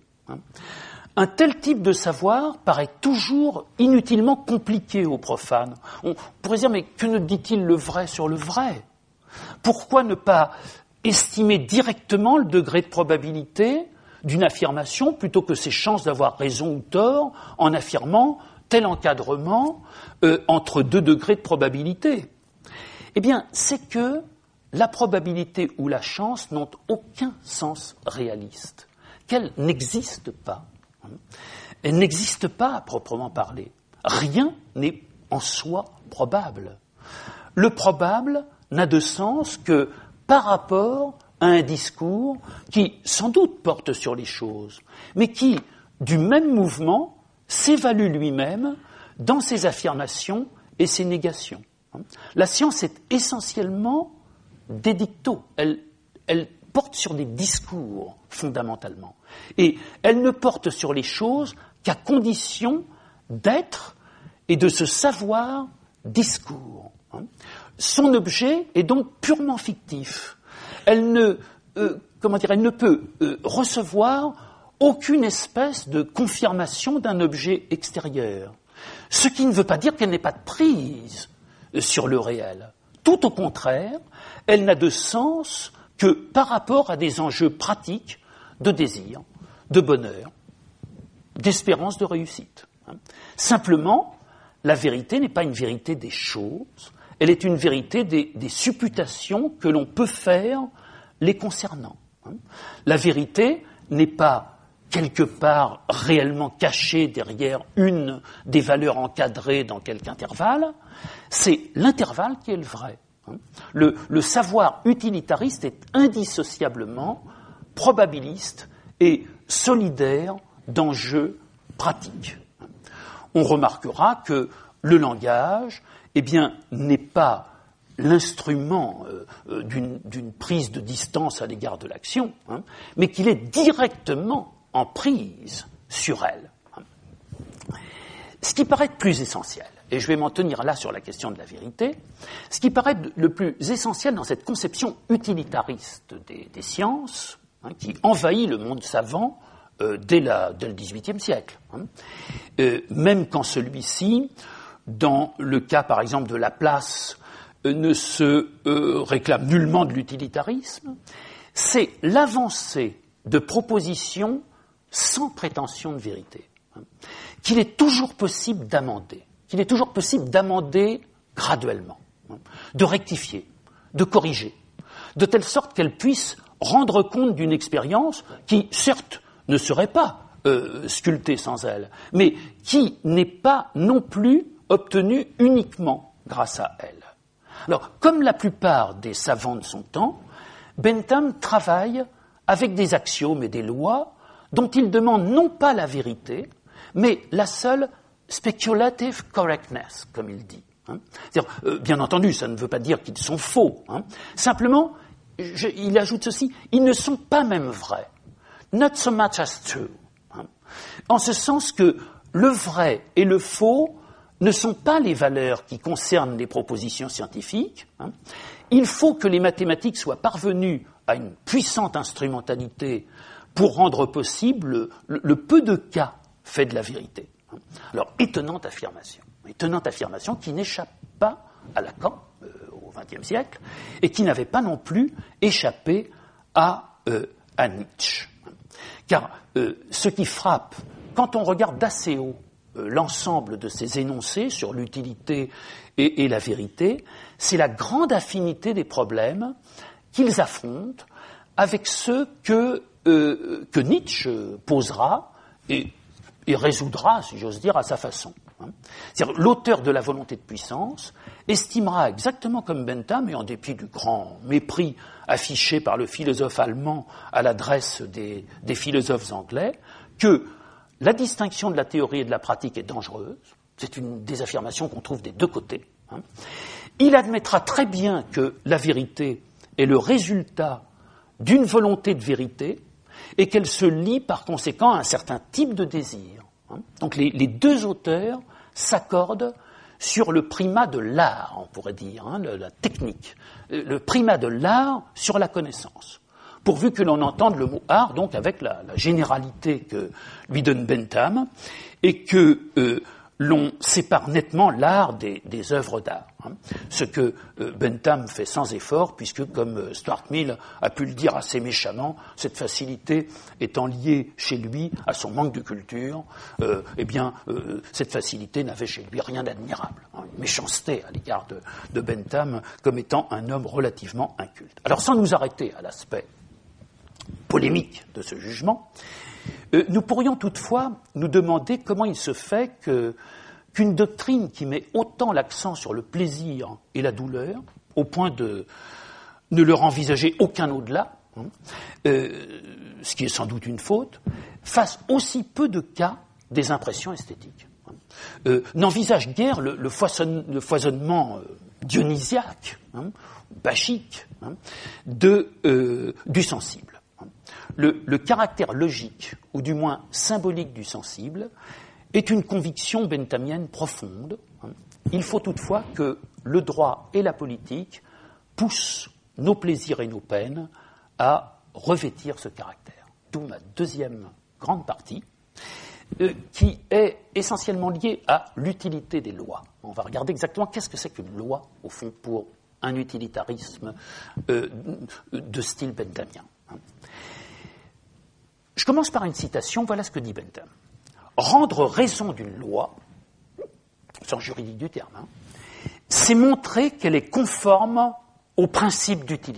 Un tel type de savoir paraît toujours inutilement compliqué aux profanes. On pourrait dire, mais que ne dit-il le vrai sur le vrai ? Pourquoi ne pas estimer directement le degré de probabilité d'une affirmation plutôt que ses chances d'avoir raison ou tort en affirmant tel encadrement euh, entre deux degrés de probabilité ? Eh bien, c'est que la probabilité ou la chance n'ont aucun sens réaliste, qu'elles n'existent pas. Elles n'existent pas à proprement parler. Rien n'est en soi probable. Le probable n'a de sens que par rapport à un discours qui, sans doute, porte sur les choses, mais qui, du même mouvement, s'évalue lui-même dans ses affirmations et ses négations. La science est essentiellement des dictos. Elle, elle porte sur des discours, fondamentalement. Et elle ne porte sur les choses qu'à condition d'être et de se savoir discours. Son objet est donc purement fictif. Elle ne, euh, comment dire, elle ne peut euh, recevoir aucune espèce de confirmation d'un objet extérieur. Ce qui ne veut pas dire qu'elle n'ait pas de prise sur le réel. Tout au contraire, elle n'a de sens que par rapport à des enjeux pratiques de désir, de bonheur, d'espérance de réussite. Simplement, la vérité n'est pas une vérité des choses, elle est une vérité des, des supputations que l'on peut faire les concernant. La vérité n'est pas quelque part réellement cachée derrière une des valeurs encadrées dans quelque intervalle, c'est l'intervalle qui est le vrai. Le, le savoir utilitariste est indissociablement probabiliste et solidaire d'enjeux pratiques. On remarquera que le langage, eh bien, n'est pas l'instrument euh, d'une, d'une prise de distance à l'égard de l'action, hein, mais qu'il est directement en prise sur elle. Ce qui paraît plus essentiel, et je vais m'en tenir là sur la question de la vérité, ce qui paraît le plus essentiel dans cette conception utilitariste des, des sciences, hein, qui envahit le monde savant euh, dès, la, dès le dix-huitième siècle, hein, euh, même quand celui-ci, dans le cas par exemple de Laplace, euh, ne se euh, réclame nullement de l'utilitarisme, c'est l'avancée de propositions sans prétention de vérité, hein, qu'il est toujours possible d'amender, qu'il est toujours possible d'amender graduellement, hein, de rectifier, de corriger, de telle sorte qu'elle puisse rendre compte d'une expérience qui, certes, ne serait pas euh, sculptée sans elle, mais qui n'est pas non plus obtenue uniquement grâce à elle. Alors, comme la plupart des savants de son temps, Bentham travaille avec des axiomes et des lois dont il demande non pas la vérité, mais la seule speculative correctness, comme il dit. Hein. C'est-à-dire, euh, bien entendu, ça ne veut pas dire qu'ils sont faux. Hein. Simplement, je, il ajoute ceci, ils ne sont pas même vrais. Not so much as true. Hein. En ce sens que le vrai et le faux ne sont pas les valeurs qui concernent les propositions scientifiques. Hein. Il faut que les mathématiques soient parvenues à une puissante instrumentalité pour rendre possible le, le peu de cas fait de la vérité. Alors, étonnante affirmation, étonnante affirmation qui n'échappe pas à Lacan euh, au vingtième siècle et qui n'avait pas non plus échappé à, euh, à Nietzsche. Car euh, ce qui frappe, quand on regarde d'assez haut euh, l'ensemble de ces énoncés sur l'utilité et, et la vérité, c'est la grande affinité des problèmes qu'ils affrontent avec ceux que Euh, que Nietzsche posera et, et résoudra, si j'ose dire, à sa façon. Hein. C'est-à-dire, l'auteur de la volonté de puissance estimera exactement comme Bentham, et en dépit du grand mépris affiché par le philosophe allemand à l'adresse des, des philosophes anglais, que la distinction de la théorie et de la pratique est dangereuse. C'est une des affirmations qu'on trouve des deux côtés. Hein. Il admettra très bien que la vérité est le résultat d'une volonté de vérité, et qu'elle se lie par conséquent à un certain type de désir. Donc les, les deux auteurs s'accordent sur le primat de l'art, on pourrait dire, hein, le, la technique, le primat de l'art sur la connaissance, pourvu que l'on entende le mot art donc avec la, la généralité que lui donne Bentham, et que euh, l'on sépare nettement l'art des, des œuvres d'art. Hein. Ce que euh, Bentham fait sans effort, puisque, comme euh, Stuart Mill a pu le dire assez méchamment, cette facilité étant liée chez lui à son manque de culture, euh, eh bien, euh, cette facilité n'avait chez lui rien d'admirable. Hein, une méchanceté à l'égard de, de Bentham comme étant un homme relativement inculte. Alors, sans nous arrêter à l'aspect polémique de ce jugement, Euh, nous pourrions toutefois nous demander comment il se fait que, qu'une doctrine qui met autant l'accent sur le plaisir et la douleur, au point de ne leur envisager aucun au-delà, hein, euh, ce qui est sans doute une faute, fasse aussi peu de cas des impressions esthétiques. Euh, n'envisage guère le, le, foisonne, le foisonnement euh, dionysiaque, hein, bachique, hein, de, euh, du sensible. Le, le caractère logique, ou du moins symbolique du sensible, est une conviction benthamienne profonde. Il faut toutefois que le droit et la politique poussent nos plaisirs et nos peines à revêtir ce caractère. D'où ma deuxième grande partie, euh, qui est essentiellement liée à l'utilité des lois. On va regarder exactement qu'est-ce que c'est qu'une loi, au fond, pour un utilitarisme euh, de style benthamien. Je commence par une citation, voilà ce que dit Bentham. « Rendre raison d'une loi, au sens juridique du terme, hein, c'est montrer qu'elle est conforme au principe d'utilité. »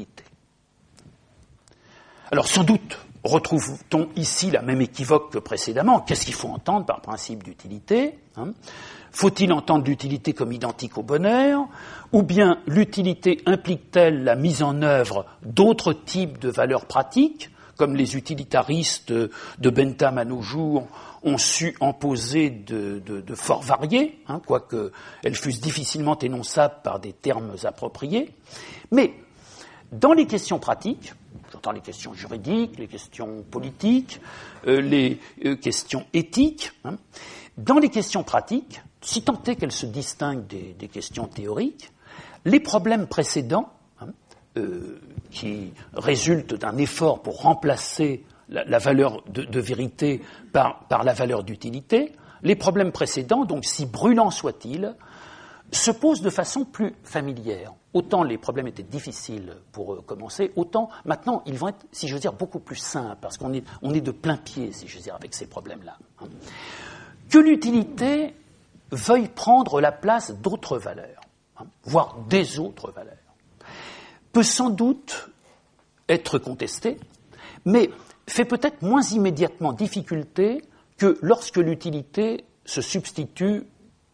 Alors sans doute retrouve-t-on ici la même équivoque que précédemment. Qu'est-ce qu'il faut entendre par principe d'utilité, hein? Faut-il entendre l'utilité comme identique au bonheur? Ou bien l'utilité implique-t-elle la mise en œuvre d'autres types de valeurs pratiques, comme les utilitaristes de Bentham à nos jours ont su en poser de, de, de fort variés, hein, quoique elles fussent difficilement énonçables par des termes appropriés. Mais dans les questions pratiques, j'entends les questions juridiques, les questions politiques, euh, les euh, questions éthiques, hein, dans les questions pratiques, si tant est qu'elles se distinguent des, des questions théoriques, les problèmes précédents, hein, euh, qui résultent d'un effort pour remplacer la, la valeur de, de vérité par, par la valeur d'utilité, les problèmes précédents, donc si brûlants soient-ils, se posent de façon plus familière. Autant les problèmes étaient difficiles pour euh, commencer, autant maintenant ils vont être, si je veux dire, beaucoup plus simples, parce qu'on est, on est de plein pied, si je veux dire, avec ces problèmes-là. Hein. Que l'utilité veuille prendre la place d'autres valeurs, hein, voire des autres valeurs, peut sans doute être contesté, mais fait peut-être moins immédiatement difficulté que lorsque l'utilité se substitue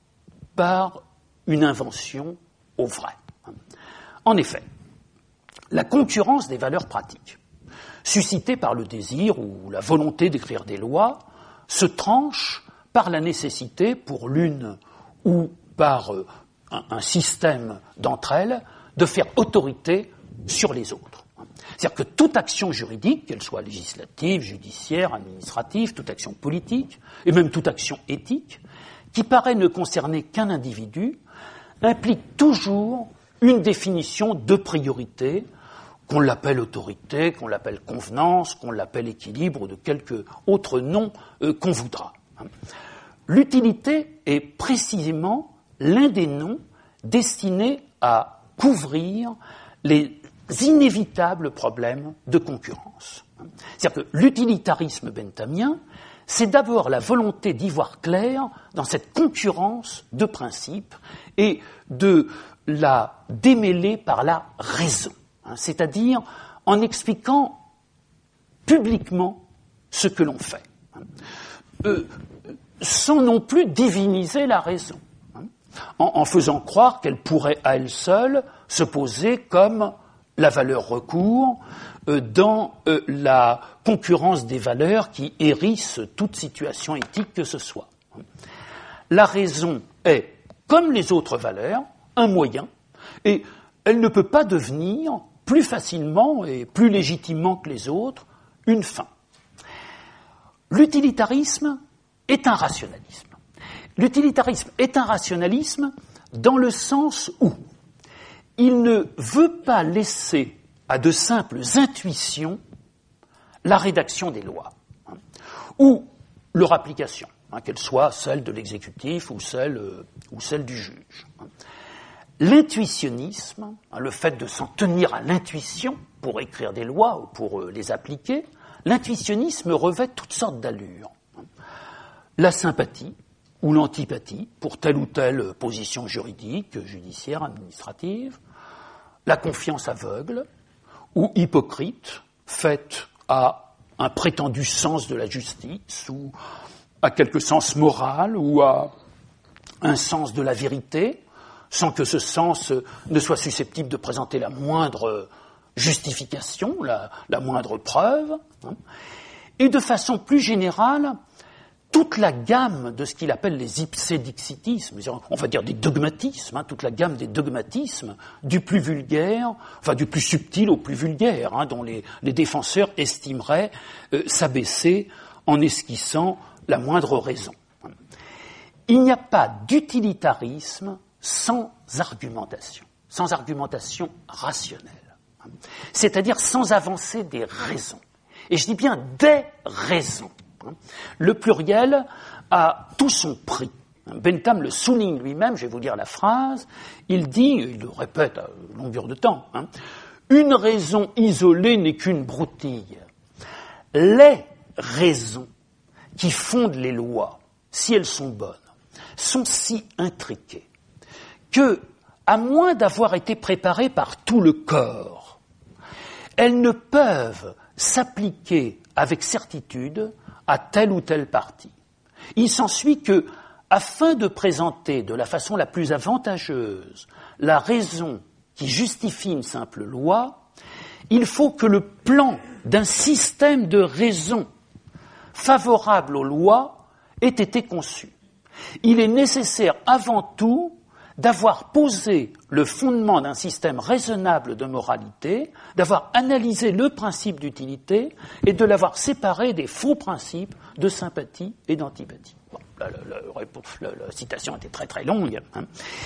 par une invention au vrai. En effet, la concurrence des valeurs pratiques, suscitée par le désir ou la volonté d'écrire des lois, se tranche par la nécessité pour l'une ou par euh, un, un système d'entre elles de faire autorité sur les autres. C'est-à-dire que toute action juridique, qu'elle soit législative, judiciaire, administrative, toute action politique, et même toute action éthique, qui paraît ne concerner qu'un individu, implique toujours une définition de priorité, qu'on l'appelle autorité, qu'on l'appelle convenance, qu'on l'appelle équilibre, ou de quelque autre nom euh, qu'on voudra. L'utilité est précisément l'un des noms destinés à couvrir les inévitables problèmes de concurrence. C'est-à-dire que l'utilitarisme benthamien, c'est d'abord la volonté d'y voir clair dans cette concurrence de principes et de la démêler par la raison, hein, c'est-à-dire en expliquant publiquement ce que l'on fait, hein, euh, sans non plus diviniser la raison, hein, en, en faisant croire qu'elle pourrait à elle seule se poser comme la valeur recours euh, dans euh, la concurrence des valeurs qui hérissent toute situation éthique que ce soit. La raison est, comme les autres valeurs, un moyen, et elle ne peut pas devenir plus facilement et plus légitimement que les autres une fin. L'utilitarisme est un rationalisme. L'utilitarisme est un rationalisme dans le sens où il ne veut pas laisser à de simples intuitions la rédaction des lois, hein, ou leur application, hein, qu'elle soit celle de l'exécutif ou celle, euh, ou celle du juge. L'intuitionnisme, hein, le fait de s'en tenir à l'intuition pour écrire des lois ou pour euh, les appliquer, l'intuitionnisme revêt toutes sortes d'allures. Hein. La sympathie ou l'antipathie pour telle ou telle position juridique, judiciaire, administrative, la confiance aveugle ou hypocrite, faite à un prétendu sens de la justice ou à quelque sens moral ou à un sens de la vérité, sans que ce sens ne soit susceptible de présenter la moindre justification, la, la moindre preuve, hein. Et de façon plus générale, toute la gamme de ce qu'il appelle les ipsédixitismes, on va dire des dogmatismes, hein, toute la gamme des dogmatismes, du plus vulgaire, enfin du plus subtil au plus vulgaire, hein, dont les, les défenseurs estimeraient euh, s'abaisser en esquissant la moindre raison. Il n'y a pas d'utilitarisme sans argumentation, sans argumentation rationnelle, hein, c'est-à-dire sans avancer des raisons. Et je dis bien des raisons. Le pluriel a tout son prix. Bentham le souligne lui-même, je vais vous lire la phrase, il dit, il le répète à longueur de temps, hein, « Une raison isolée n'est qu'une broutille. Les raisons qui fondent les lois, si elles sont bonnes, sont si intriquées que, à moins d'avoir été préparées par tout le corps, elles ne peuvent s'appliquer avec certitude à telle ou telle partie. Il s'ensuit que, afin de présenter de la façon la plus avantageuse la raison qui justifie une simple loi, il faut que le plan d'un système de raisons favorable aux lois ait été conçu. Il est nécessaire avant tout d'avoir posé le fondement d'un système raisonnable de moralité, d'avoir analysé le principe d'utilité et de l'avoir séparé des faux principes de sympathie et d'antipathie. Bon, la, la, la, la, la citation était très très longue. Hein.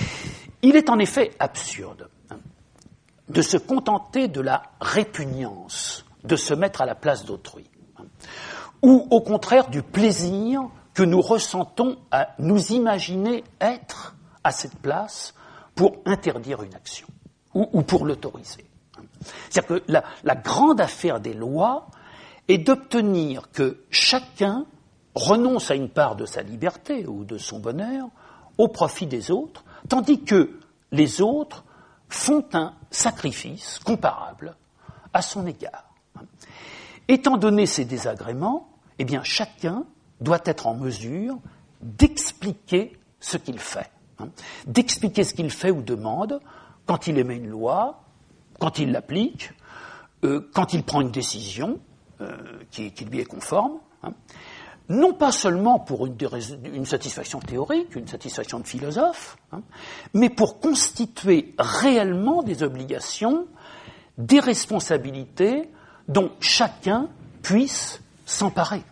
Il est en effet absurde hein, de se contenter de la répugnance, de se mettre à la place d'autrui, hein, ou au contraire du plaisir que nous ressentons à nous imaginer être à cette place pour interdire une action ou, ou pour l'autoriser. C'est-à-dire que la, la grande affaire des lois est d'obtenir que chacun renonce à une part de sa liberté ou de son bonheur au profit des autres, tandis que les autres font un sacrifice comparable à son égard. Étant donné ces désagréments, eh bien chacun doit être en mesure d'expliquer ce qu'il fait. D'expliquer ce qu'il fait ou demande quand il émet une loi, quand il l'applique, euh, quand il prend une décision euh, qui, qui lui est conforme, hein. Non pas seulement pour une, une satisfaction théorique, une satisfaction de philosophe, hein, mais pour constituer réellement des obligations, des responsabilités dont chacun puisse s'emparer.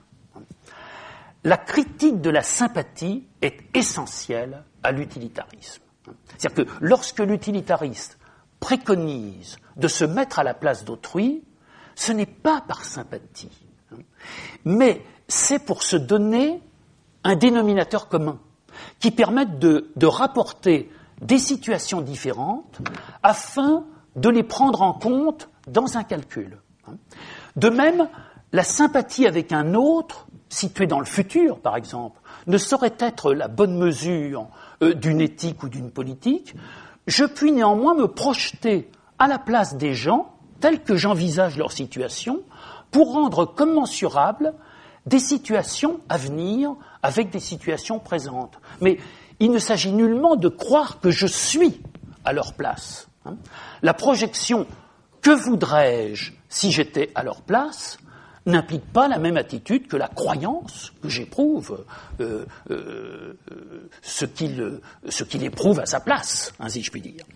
La critique de la sympathie est essentielle à l'utilitarisme. C'est-à-dire que lorsque l'utilitariste préconise de se mettre à la place d'autrui, ce n'est pas par sympathie, mais c'est pour se donner un dénominateur commun qui permette de, de rapporter des situations différentes afin de les prendre en compte dans un calcul. De même, la sympathie avec un autre, situé dans le futur, par exemple, ne saurait être la bonne mesure euh, d'une éthique ou d'une politique. Je puis néanmoins me projeter à la place des gens, tels que j'envisage leur situation, pour rendre commensurables des situations à venir avec des situations présentes. Mais il ne s'agit nullement de croire que je suis à leur place. La projection « que voudrais-je si j'étais à leur place ?» n'implique pas la même attitude que la croyance que j'éprouve, euh, euh, ce qu'il ce qu'il éprouve à sa place, hein, si je puis dire.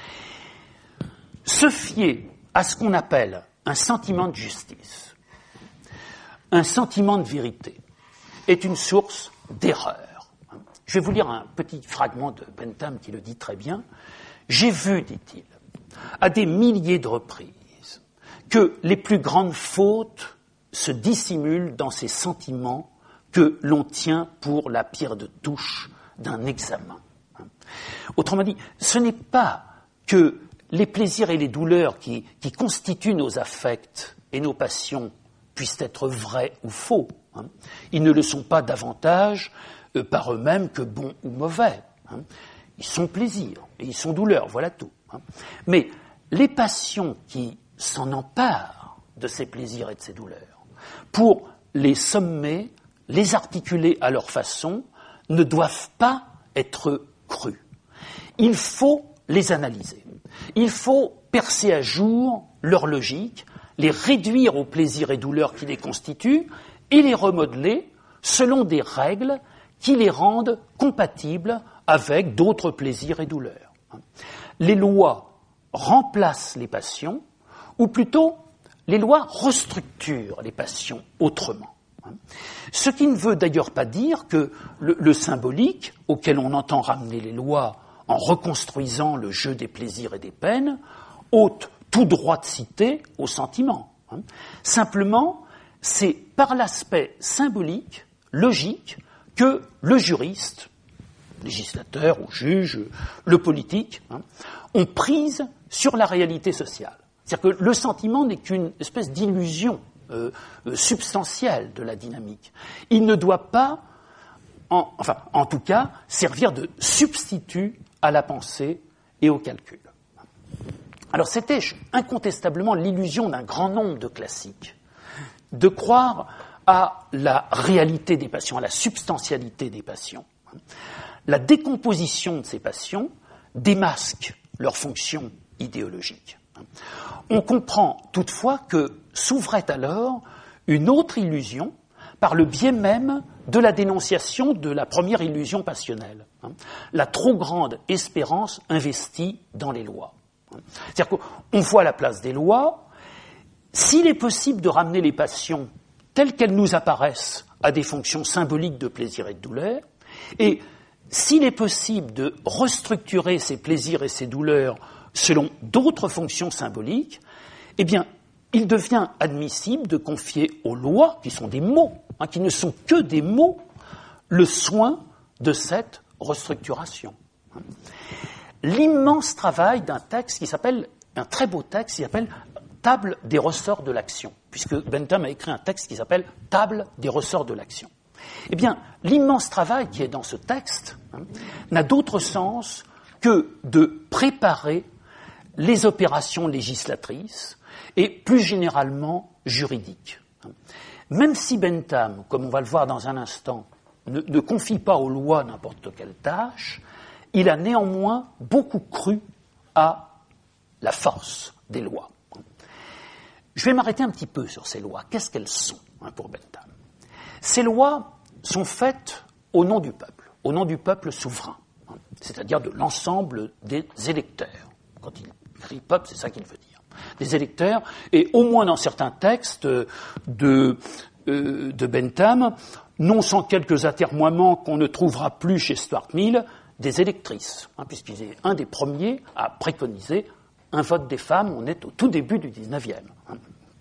Se fier à ce qu'on appelle un sentiment de justice, un sentiment de vérité, est une source d'erreur. Je vais vous lire un petit fragment de Bentham qui le dit très bien. « J'ai vu, dit-il, à des milliers de reprises, que les plus grandes fautes se dissimule dans ces sentiments que l'on tient pour la pierre de touche d'un examen. » Autrement dit, ce n'est pas que les plaisirs et les douleurs qui, qui constituent nos affects et nos passions puissent être vrais ou faux. Hein. Ils ne le sont pas davantage euh, par eux-mêmes que bons ou mauvais. Hein. Ils sont plaisirs et ils sont douleurs, voilà tout. Hein. Mais les passions qui s'en emparent de ces plaisirs et de ces douleurs, pour les sommer, les articuler à leur façon, ne doivent pas être crues. Il faut les analyser. Il faut percer à jour leur logique, les réduire aux plaisirs et douleurs qui les constituent et les remodeler selon des règles qui les rendent compatibles avec d'autres plaisirs et douleurs. Les lois remplacent les passions, ou plutôt les lois restructurent les passions autrement. Ce qui ne veut d'ailleurs pas dire que le, le symbolique, auquel on entend ramener les lois en reconstruisant le jeu des plaisirs et des peines, ôte tout droit de cité au sentiment. Simplement, c'est par l'aspect symbolique, logique, que le juriste, législateur ou juge, le politique, hein, ont prise sur la réalité sociale. C'est-à-dire que le sentiment n'est qu'une espèce d'illusion euh, euh, substantielle de la dynamique. Il ne doit pas, en, enfin, en tout cas, servir de substitut à la pensée et au calcul. Alors c'était incontestablement l'illusion d'un grand nombre de classiques de croire à la réalité des passions, à la substantialité des passions. La décomposition de ces passions démasque leur fonction idéologique. On comprend toutefois que s'ouvrait alors une autre illusion par le biais même de la dénonciation de la première illusion passionnelle, la trop grande espérance investie dans les lois. C'est-à-dire qu'on voit la place des lois. S'il est possible de ramener les passions telles qu'elles nous apparaissent à des fonctions symboliques de plaisir et de douleur, et s'il est possible de restructurer ces plaisirs et ces douleurs selon d'autres fonctions symboliques, eh bien, il devient admissible de confier aux lois, qui sont des mots, hein, qui ne sont que des mots, le soin de cette restructuration. L'immense travail d'un texte qui s'appelle, un très beau texte qui s'appelle Table des ressorts de l'action, puisque Bentham a écrit un texte qui s'appelle Table des ressorts de l'action. Eh bien, l'immense travail qui est dans ce texte hein, n'a d'autre sens que de préparer les opérations législatrices et plus généralement juridiques. Même si Bentham, comme on va le voir dans un instant, ne, ne confie pas aux lois n'importe quelle tâche, il a néanmoins beaucoup cru à la force des lois. Je vais m'arrêter un petit peu sur ces lois. Qu'est-ce qu'elles sont hein, pour Bentham ? Ces lois sont faites au nom du peuple, au nom du peuple souverain, hein, c'est-à-dire de l'ensemble des électeurs. Quand il écrit peuple, c'est ça qu'il veut dire. Des électeurs, et au moins dans certains textes de, euh, de Bentham, non sans quelques atermoiements qu'on ne trouvera plus chez Stuart Mill, des électrices, hein, puisqu'il est un des premiers à préconiser un vote des femmes. On est au tout début du dix-neuvième. Hein.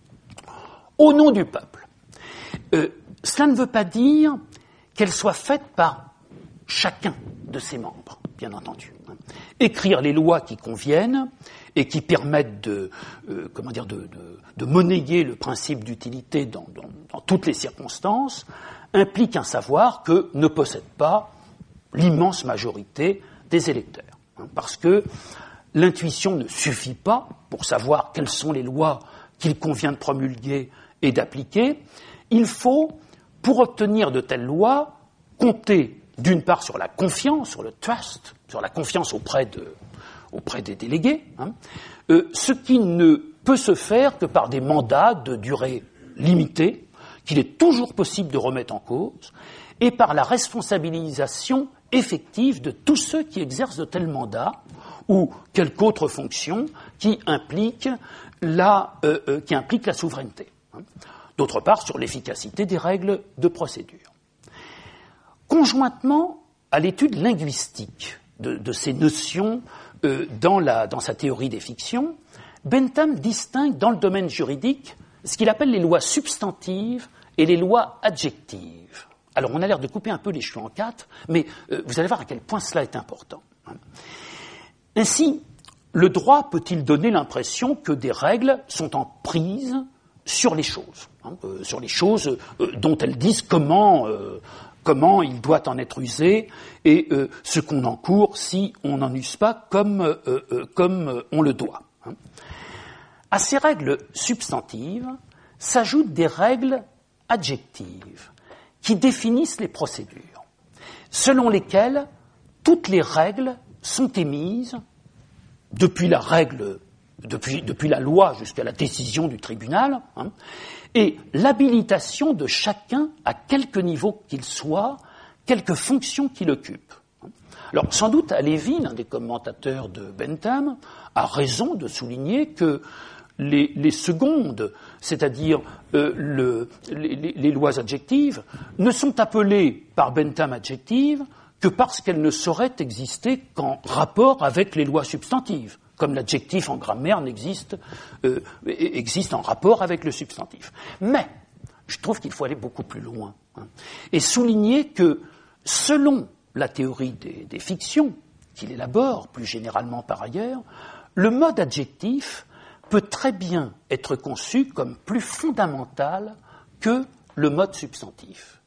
Au nom du peuple. Euh, cela ne veut pas dire qu'elle soit faite par chacun de ses membres, bien entendu. Hein. Écrire les lois qui conviennent et qui permettent de, euh, comment dire, de, de, de monnayer le principe d'utilité dans, dans, dans toutes les circonstances implique un savoir que ne possède pas l'immense majorité des électeurs. Hein, parce que l'intuition ne suffit pas pour savoir quelles sont les lois qu'il convient de promulguer et d'appliquer. Il faut, pour obtenir de telles lois, compter d'une part sur la confiance, sur le trust, sur la confiance auprès, de, auprès des délégués, hein, euh, ce qui ne peut se faire que par des mandats de durée limitée, qu'il est toujours possible de remettre en cause, et par la responsabilisation effective de tous ceux qui exercent de tels mandats ou quelque autre fonction qui implique la, euh, euh, qui implique la souveraineté. Hein. D'autre part, sur l'efficacité des règles de procédure. Conjointement à l'étude linguistique de, de ces notions euh, dans, la, dans sa théorie des fictions, Bentham distingue dans le domaine juridique ce qu'il appelle les lois substantives et les lois adjectives. Alors, on a l'air de couper un peu les cheveux en quatre, mais euh, vous allez voir à quel point cela est important. Hein. Ainsi, le droit peut-il donner l'impression que des règles sont en prise sur les choses, hein, euh, sur les choses euh, dont elles disent comment, euh, comment il doit en être usé et euh, ce qu'on encourt si on n'en use pas comme, euh, euh, comme on le doit. Hein. À ces règles substantives s'ajoutent des règles adjectives qui définissent les procédures, selon lesquelles toutes les règles sont émises depuis la règle, depuis, depuis la loi jusqu'à la décision du tribunal, hein, et l'habilitation de chacun à quelque niveau qu'il soit, quelque fonction qu'il occupe. Alors, sans doute, Halévy, l'un des commentateurs de Bentham, a raison de souligner que les, les secondes, c'est-à-dire euh, le, les, les lois adjectives, ne sont appelées par Bentham adjectives que parce qu'elles ne sauraient exister qu'en rapport avec les lois substantives, comme l'adjectif en grammaire n'existe, euh, existe en rapport avec le substantif. Mais je trouve qu'il faut aller beaucoup plus loin, hein, et souligner que selon la théorie des, des fictions, qu'il élabore plus généralement par ailleurs, le mode adjectif peut très bien être conçu comme plus fondamental que le mode substantif.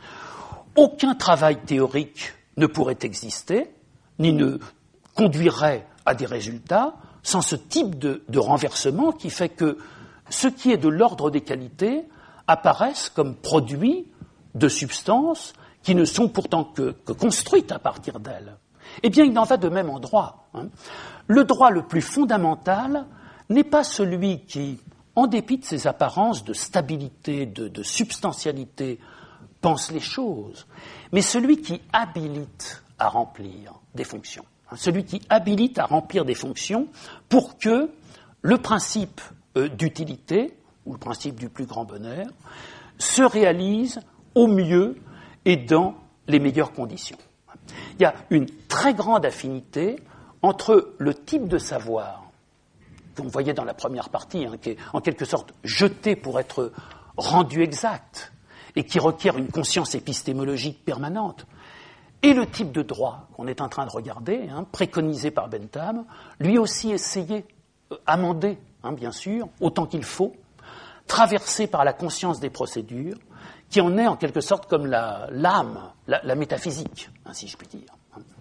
Aucun travail théorique ne pourrait exister, ni ne conduirait à des résultats, sans ce type de, de renversement qui fait que ce qui est de l'ordre des qualités apparaissent comme produits de substances qui ne sont pourtant que, que construites à partir d'elles. Eh bien, il en va de même en droit. Hein. Le droit le plus fondamental n'est pas celui qui, en dépit de ses apparences de stabilité, de, de substantialité, pense les choses, mais celui qui habilite à remplir des fonctions. Hein, celui qui habilite à remplir des fonctions pour que le principe euh, d'utilité, ou le principe du plus grand bonheur, se réalise au mieux et dans les meilleures conditions. Il y a une très grande affinité entre le type de savoir qu'on voyait dans la première partie, hein, qui est en quelque sorte jeté pour être rendu exact et qui requiert une conscience épistémologique permanente, et le type de droit qu'on est en train de regarder, hein, préconisé par Bentham, lui aussi essayé, euh, amendé, hein, bien sûr, autant qu'il faut, traversé par la conscience des procédures, qui en est en quelque sorte comme la, l'âme, la, la métaphysique, hein, si je puis dire.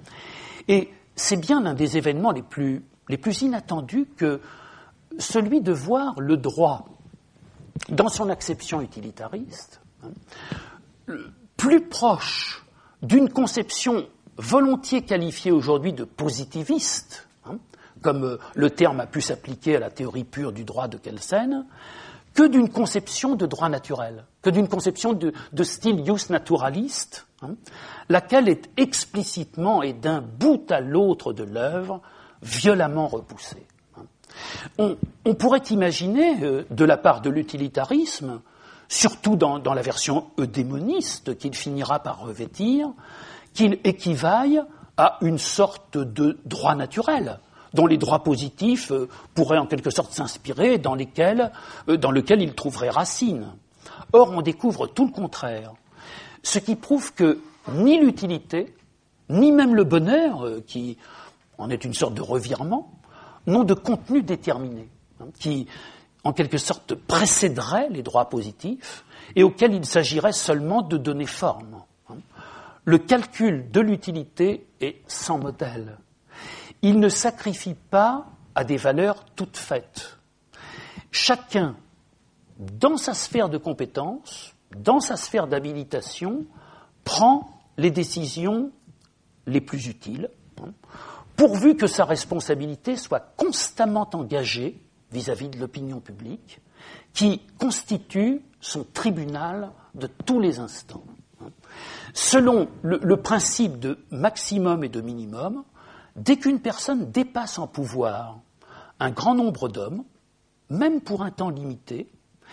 Et c'est bien l'un des événements les plus, les plus inattendus que celui de voir le droit, dans son acception utilitariste, hein, plus proche d'une conception volontiers qualifiée aujourd'hui de positiviste, hein, comme le terme a pu s'appliquer à la théorie pure du droit de Kelsen, que d'une conception de droit naturel, que d'une conception de, de style jus naturaliste, hein, laquelle est explicitement et d'un bout à l'autre de l'œuvre violemment repoussée. Hein. On, on pourrait imaginer, euh, de la part de l'utilitarisme, surtout dans, dans la version eudémoniste qu'il finira par revêtir, qu'il équivaille à une sorte de droit naturel, dont les droits positifs euh, pourraient en quelque sorte s'inspirer, dans, lesquels, euh, dans lequel ils trouveraient racine. Or, on découvre tout le contraire, ce qui prouve que ni l'utilité, ni même le bonheur, euh, qui en est une sorte de revirement, n'ont de contenu déterminé, hein, qui en quelque sorte précéderait les droits positifs et auxquels il s'agirait seulement de donner forme. Hein. Le calcul de l'utilité est sans modèle. Il ne sacrifie pas à des valeurs toutes faites. Chacun, dans sa sphère de compétence, dans sa sphère d'habilitation, prend les décisions les plus utiles, hein, pourvu que sa responsabilité soit constamment engagée vis-à-vis de l'opinion publique, qui constitue son tribunal de tous les instants. Hein. Selon le, le principe de maximum et de minimum, dès qu'une personne dépasse en pouvoir un grand nombre d'hommes, même pour un temps limité,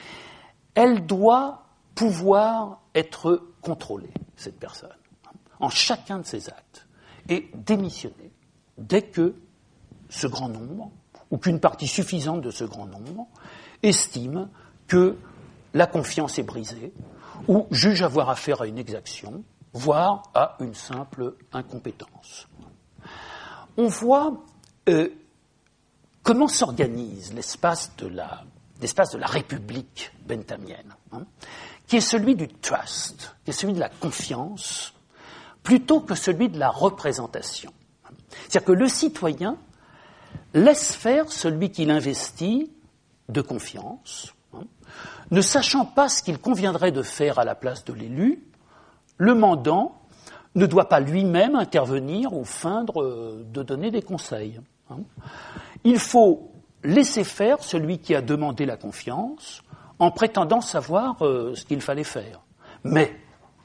elle doit pouvoir être contrôlée, cette personne, en chacun de ses actes, et démissionner dès que ce grand nombre, ou qu'une partie suffisante de ce grand nombre, estime que la confiance est brisée, ou juge avoir affaire à une exaction, voire à une simple incompétence. On voit euh, comment s'organise l'espace de la, l'espace de la République benthamienne, hein, qui est celui du trust, qui est celui de la confiance, plutôt que celui de la représentation. C'est-à-dire que le citoyen laisse faire celui qu'il investit de confiance, hein, ne sachant pas ce qu'il conviendrait de faire à la place de l'élu, le mandant ne doit pas lui-même intervenir ou feindre de donner des conseils. Hein. Il faut laisser faire celui qui a demandé la confiance en prétendant savoir euh, ce qu'il fallait faire. Mais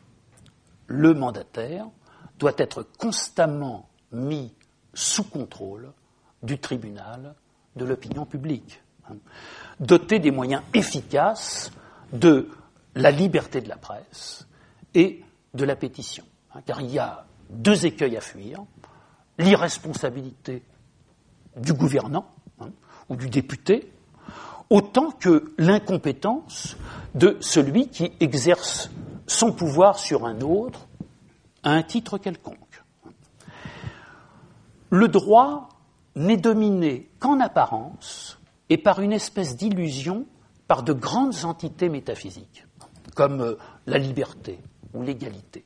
le mandataire doit être constamment mis sous contrôle du tribunal de l'opinion publique, hein, doté des moyens efficaces de la liberté de la presse et de la pétition. Hein, car il y a deux écueils à fuir, l'irresponsabilité du gouvernant, hein, ou du député, autant que l'incompétence de celui qui exerce son pouvoir sur un autre à un titre quelconque. le droit n'est dominé qu'en apparence et par une espèce d'illusion par de grandes entités métaphysiques, comme la liberté ou l'égalité.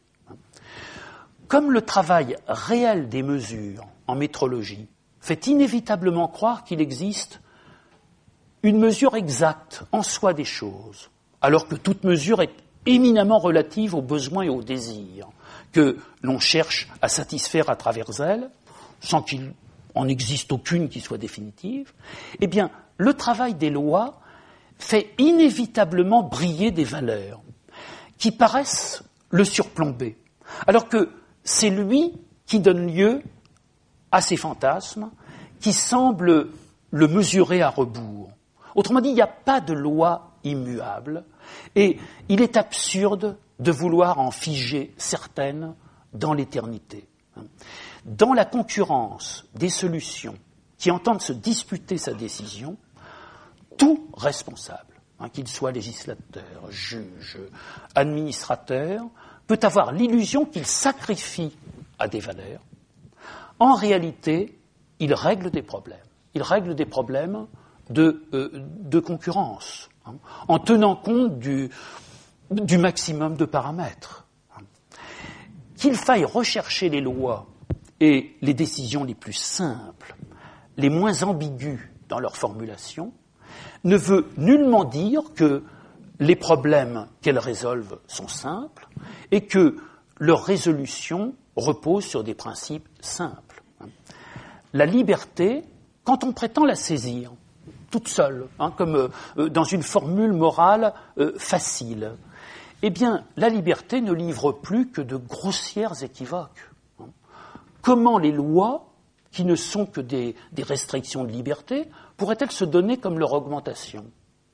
Comme le travail réel des mesures en métrologie fait inévitablement croire qu'il existe une mesure exacte en soi des choses, alors que toute mesure est éminemment relative aux besoins et aux désirs que l'on cherche à satisfaire à travers elle, sans qu'il en existe aucune qui soit définitive, eh bien, le travail des lois fait inévitablement briller des valeurs qui paraissent le surplomber, alors que c'est lui qui donne lieu à ces fantasmes qui semblent le mesurer à rebours. Autrement dit, il n'y a pas de loi immuable et il est absurde de vouloir en figer certaines dans l'éternité. Dans la concurrence des solutions qui entendent se disputer sa décision, tout responsable, hein, qu'il soit législateur, juge, administrateur, peut avoir l'illusion qu'il sacrifie à des valeurs. En réalité, il règle des problèmes. Il règle des problèmes de, euh, de concurrence, hein, en tenant compte du, du maximum de paramètres. Hein. Qu'il faille rechercher les lois et les décisions les plus simples, les moins ambiguës dans leur formulation, ne veut nullement dire que les problèmes qu'elles résolvent sont simples et que leur résolution repose sur des principes simples. La liberté, quand on prétend la saisir, toute seule, hein, comme euh, dans une formule morale euh, facile, eh bien, la liberté ne livre plus que de grossières équivoques. Comment les lois, qui ne sont que des, des restrictions de liberté, pourraient-elles se donner comme leur augmentation ?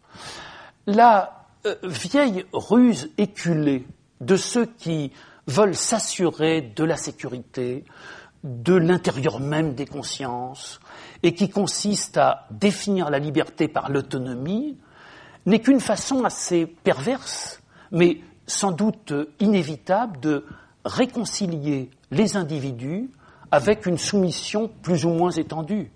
La euh, vieille ruse éculée de ceux qui veulent s'assurer de la sécurité, de l'intérieur même des consciences, et qui consiste à définir la liberté par l'autonomie, n'est qu'une façon assez perverse, mais sans doute inévitable, de réconcilier les individus avec une soumission plus ou moins étendue.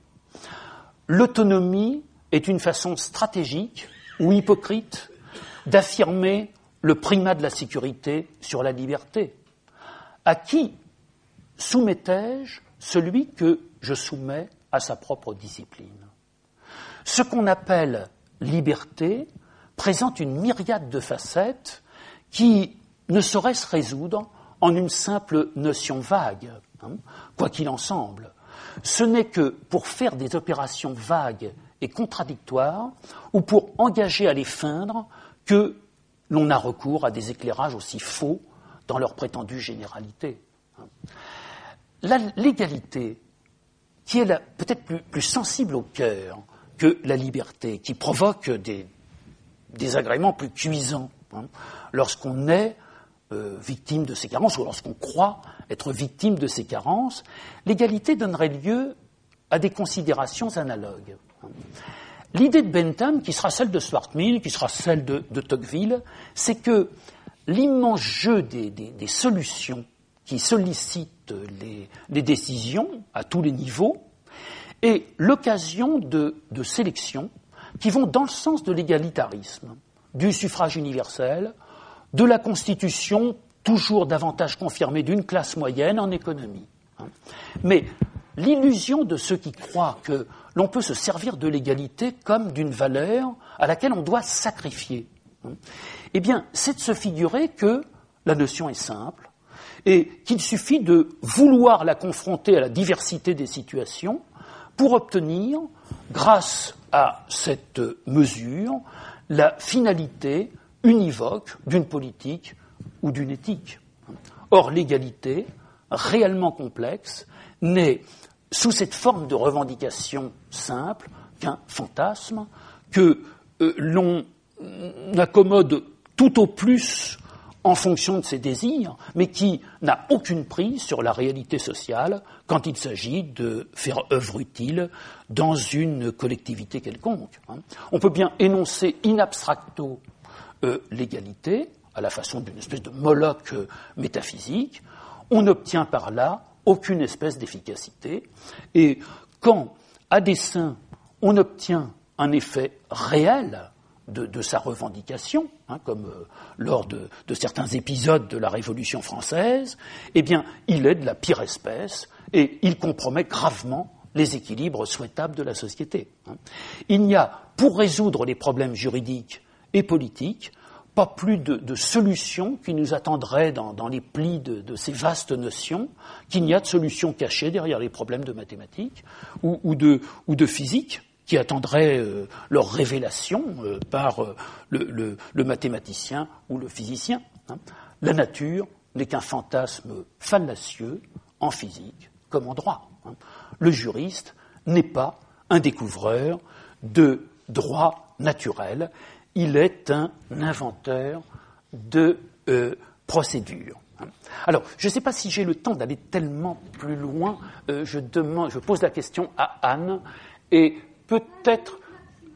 L'autonomie est une façon stratégique ou hypocrite d'affirmer le primat de la sécurité sur la liberté. À qui soumettais-je celui que je soumets à sa propre discipline ? Ce qu'on appelle liberté présente une myriade de facettes qui ne sauraient se résoudre en une simple notion vague, hein, quoi qu'il en semble. Ce n'est que pour faire des opérations vagues et contradictoires ou pour engager à les feindre que l'on a recours à des éclairages aussi faux dans leur prétendue généralité. La, l'égalité, qui est la, peut-être plus, plus sensible au cœur que la liberté, qui provoque des désagréments plus cuisants, hein, lorsqu'on est euh, victime de ces carences ou lorsqu'on croit être victime de ces carences, l'égalité donnerait lieu à des considérations analogues. L'idée de Bentham, qui sera celle de Stuart Mill, qui sera celle de, de Tocqueville, c'est que l'immense jeu des, des, des solutions qui sollicitent les, les décisions à tous les niveaux est l'occasion de, de sélections qui vont dans le sens de l'égalitarisme, du suffrage universel, de la constitution toujours davantage confirmée d'une classe moyenne en économie. Mais l'illusion de ceux qui croient que l'on peut se servir de l'égalité comme d'une valeur à laquelle on doit sacrifier, eh bien, c'est de se figurer que la notion est simple et qu'il suffit de vouloir la confronter à la diversité des situations pour obtenir, grâce à cette mesure, la finalité univoque d'une politique ou d'une éthique. Or, l'égalité, réellement complexe, n'est, sous cette forme de revendication simple, qu'un fantasme que euh, l'on accommode tout au plus en fonction de ses désirs, mais qui n'a aucune prise sur la réalité sociale quand il s'agit de faire œuvre utile dans une collectivité quelconque. On peut bien énoncer in abstracto euh, l'égalité, à la façon d'une espèce de Moloch euh, métaphysique. On obtient par là aucune espèce d'efficacité. Et quand, à dessein, on obtient un effet réel de, de sa revendication, hein, comme euh, lors de, de certains épisodes de la Révolution française, eh bien, il est de la pire espèce et il compromet gravement les équilibres souhaitables de la société. Il n'y a, pour résoudre les problèmes juridiques et politiques, pas plus de, de solutions qui nous attendraient dans, dans les plis de, de ces vastes notions, qu'il n'y a de solutions cachées derrière les problèmes de mathématiques ou, ou, de, ou de physique, qui attendraient euh, leur révélation euh, par euh, le, le, le mathématicien ou le physicien. Hein. La nature n'est qu'un fantasme fallacieux en physique comme en droit. Hein. Le juriste n'est pas un découvreur de droit naturel, il est un inventeur de euh, procédures. Alors, je ne sais pas si j'ai le temps d'aller tellement plus loin, euh, je, demande, je pose la question à Anne, et peut-être... Comment ?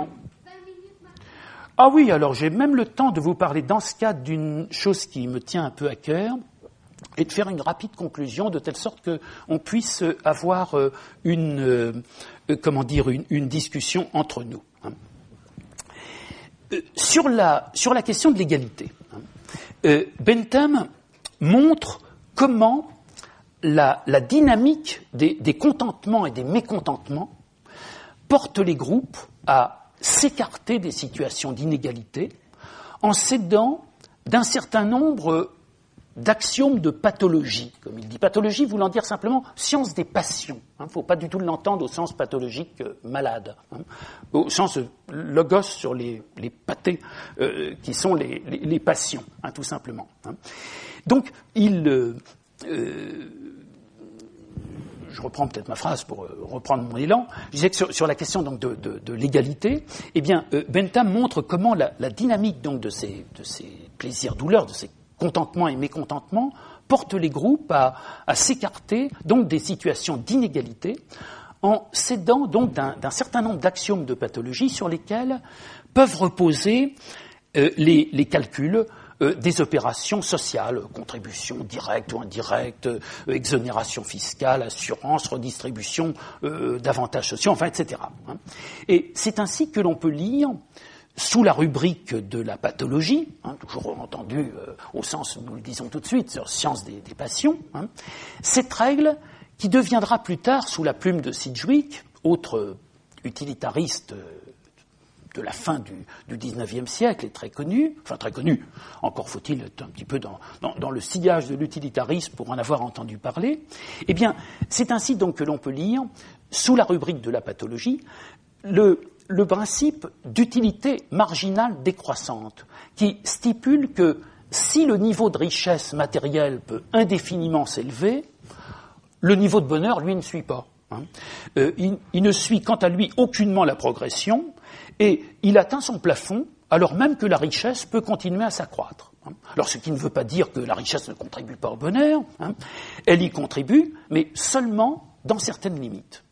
Ah oui, alors j'ai même le temps de vous parler dans ce cas d'une chose qui me tient un peu à cœur, et de faire une rapide conclusion de telle sorte qu'on puisse avoir une, euh, comment dire, une, une discussion entre nous. Hein. Euh, sur, la, sur la question de l'égalité, hein, euh, Bentham montre comment la, la dynamique des, des contentements et des mécontentements porte les groupes à s'écarter des situations d'inégalité en s'aidant d'un certain nombre d'axiomes de pathologie, comme il dit. Pathologie voulant dire simplement science des passions. Il hein, ne faut pas du tout l'entendre au sens pathologique euh, malade, hein, au sens euh, logos sur les, les pathés, euh, qui sont les, les, les passions, hein, tout simplement. Hein. Donc, il... Euh, euh, je reprends peut-être ma phrase pour euh, reprendre mon élan. Je disais que sur, sur la question donc, de, de, de l'égalité, eh bien, euh, Bentham montre comment la, la dynamique donc, de ces, de ces plaisirs-douleurs, de ces contentement et mécontentement, porte les groupes à, à s'écarter donc des situations d'inégalité en s'aidant donc d'un, d'un certain nombre d'axiomes de pathologie sur lesquels peuvent reposer euh, les, les calculs euh, des opérations sociales, contribution directe ou indirecte, euh, exonération fiscale, assurance, redistribution euh, d'avantages sociaux, enfin, et cetera. Hein. Et c'est ainsi que l'on peut lire sous la rubrique de la pathologie, hein, toujours entendu euh, au sens, nous le disons tout de suite, sur science des, des passions, hein, cette règle qui deviendra plus tard, sous la plume de Sidgwick, autre utilitariste de la fin du, du dix-neuvième siècle et très connu, enfin très connu, encore faut-il être un petit peu dans, dans, dans le sillage de l'utilitarisme pour en avoir entendu parler, eh bien, c'est ainsi donc que l'on peut lire, sous la rubrique de la pathologie, le le principe d'utilité marginale décroissante, qui stipule que si le niveau de richesse matérielle peut indéfiniment s'élever, le niveau de bonheur, lui, ne suit pas. Hein. Euh, il, il ne suit, quant à lui, aucunement la progression, et il atteint son plafond, alors même que la richesse peut continuer à s'accroître. Hein. Alors, ce qui ne veut pas dire que la richesse ne contribue pas au bonheur, hein. Elle y contribue, mais seulement dans certaines limites.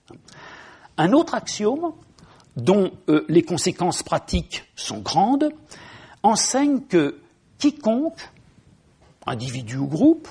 Un autre axiome, dont euh, les conséquences pratiques sont grandes, enseigne que quiconque, individu ou groupe,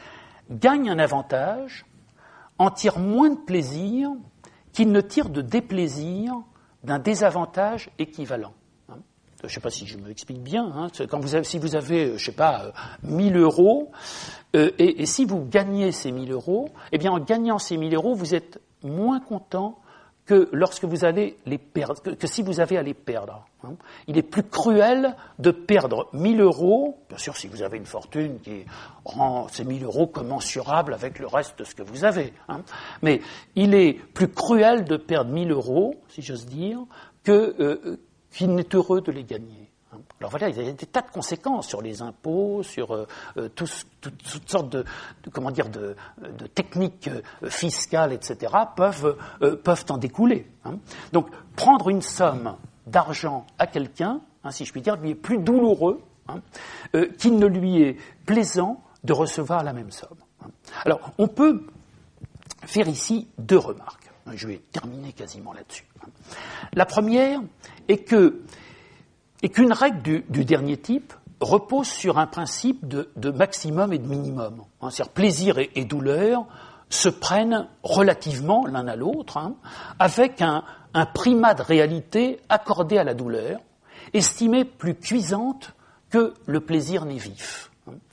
gagne un avantage, en tire moins de plaisir qu'il ne tire de déplaisir d'un désavantage équivalent. Hein. Je ne sais pas si je m'explique bien. Hein. Quand vous avez, si vous avez, je ne sais pas, euh, mille euros, euh, et, et si vous gagnez ces mille euros, eh bien en gagnant ces mille euros, vous êtes moins content que lorsque vous allez les perdre, que, que si vous avez à les perdre. Hein. Il est plus cruel de perdre mille euros, bien sûr si vous avez une fortune qui rend ces mille euros commensurables avec le reste de ce que vous avez, hein. Mais il est plus cruel de perdre mille euros, si j'ose dire, que, euh, qu'il n'est heureux de les gagner. Alors voilà, il y a des tas de conséquences sur les impôts, sur euh, tous, tout, toutes sortes de, de comment dire de, de techniques euh, fiscales, et cetera peuvent euh, peuvent en découler. Hein. Donc prendre une somme d'argent à quelqu'un, hein, si je puis dire, lui est plus douloureux hein, euh, qu'il ne lui est plaisant de recevoir la même somme. Hein. Alors on peut faire ici deux remarques. Je vais terminer quasiment là-dessus. Hein. La première est que et qu'une règle du, du dernier type repose sur un principe de, de maximum et de minimum. Hein, c'est-à-dire plaisir et, et douleur se prennent relativement l'un à l'autre, hein, avec un, un primat de réalité accordé à la douleur, estimée plus cuisante que le plaisir n'est vif.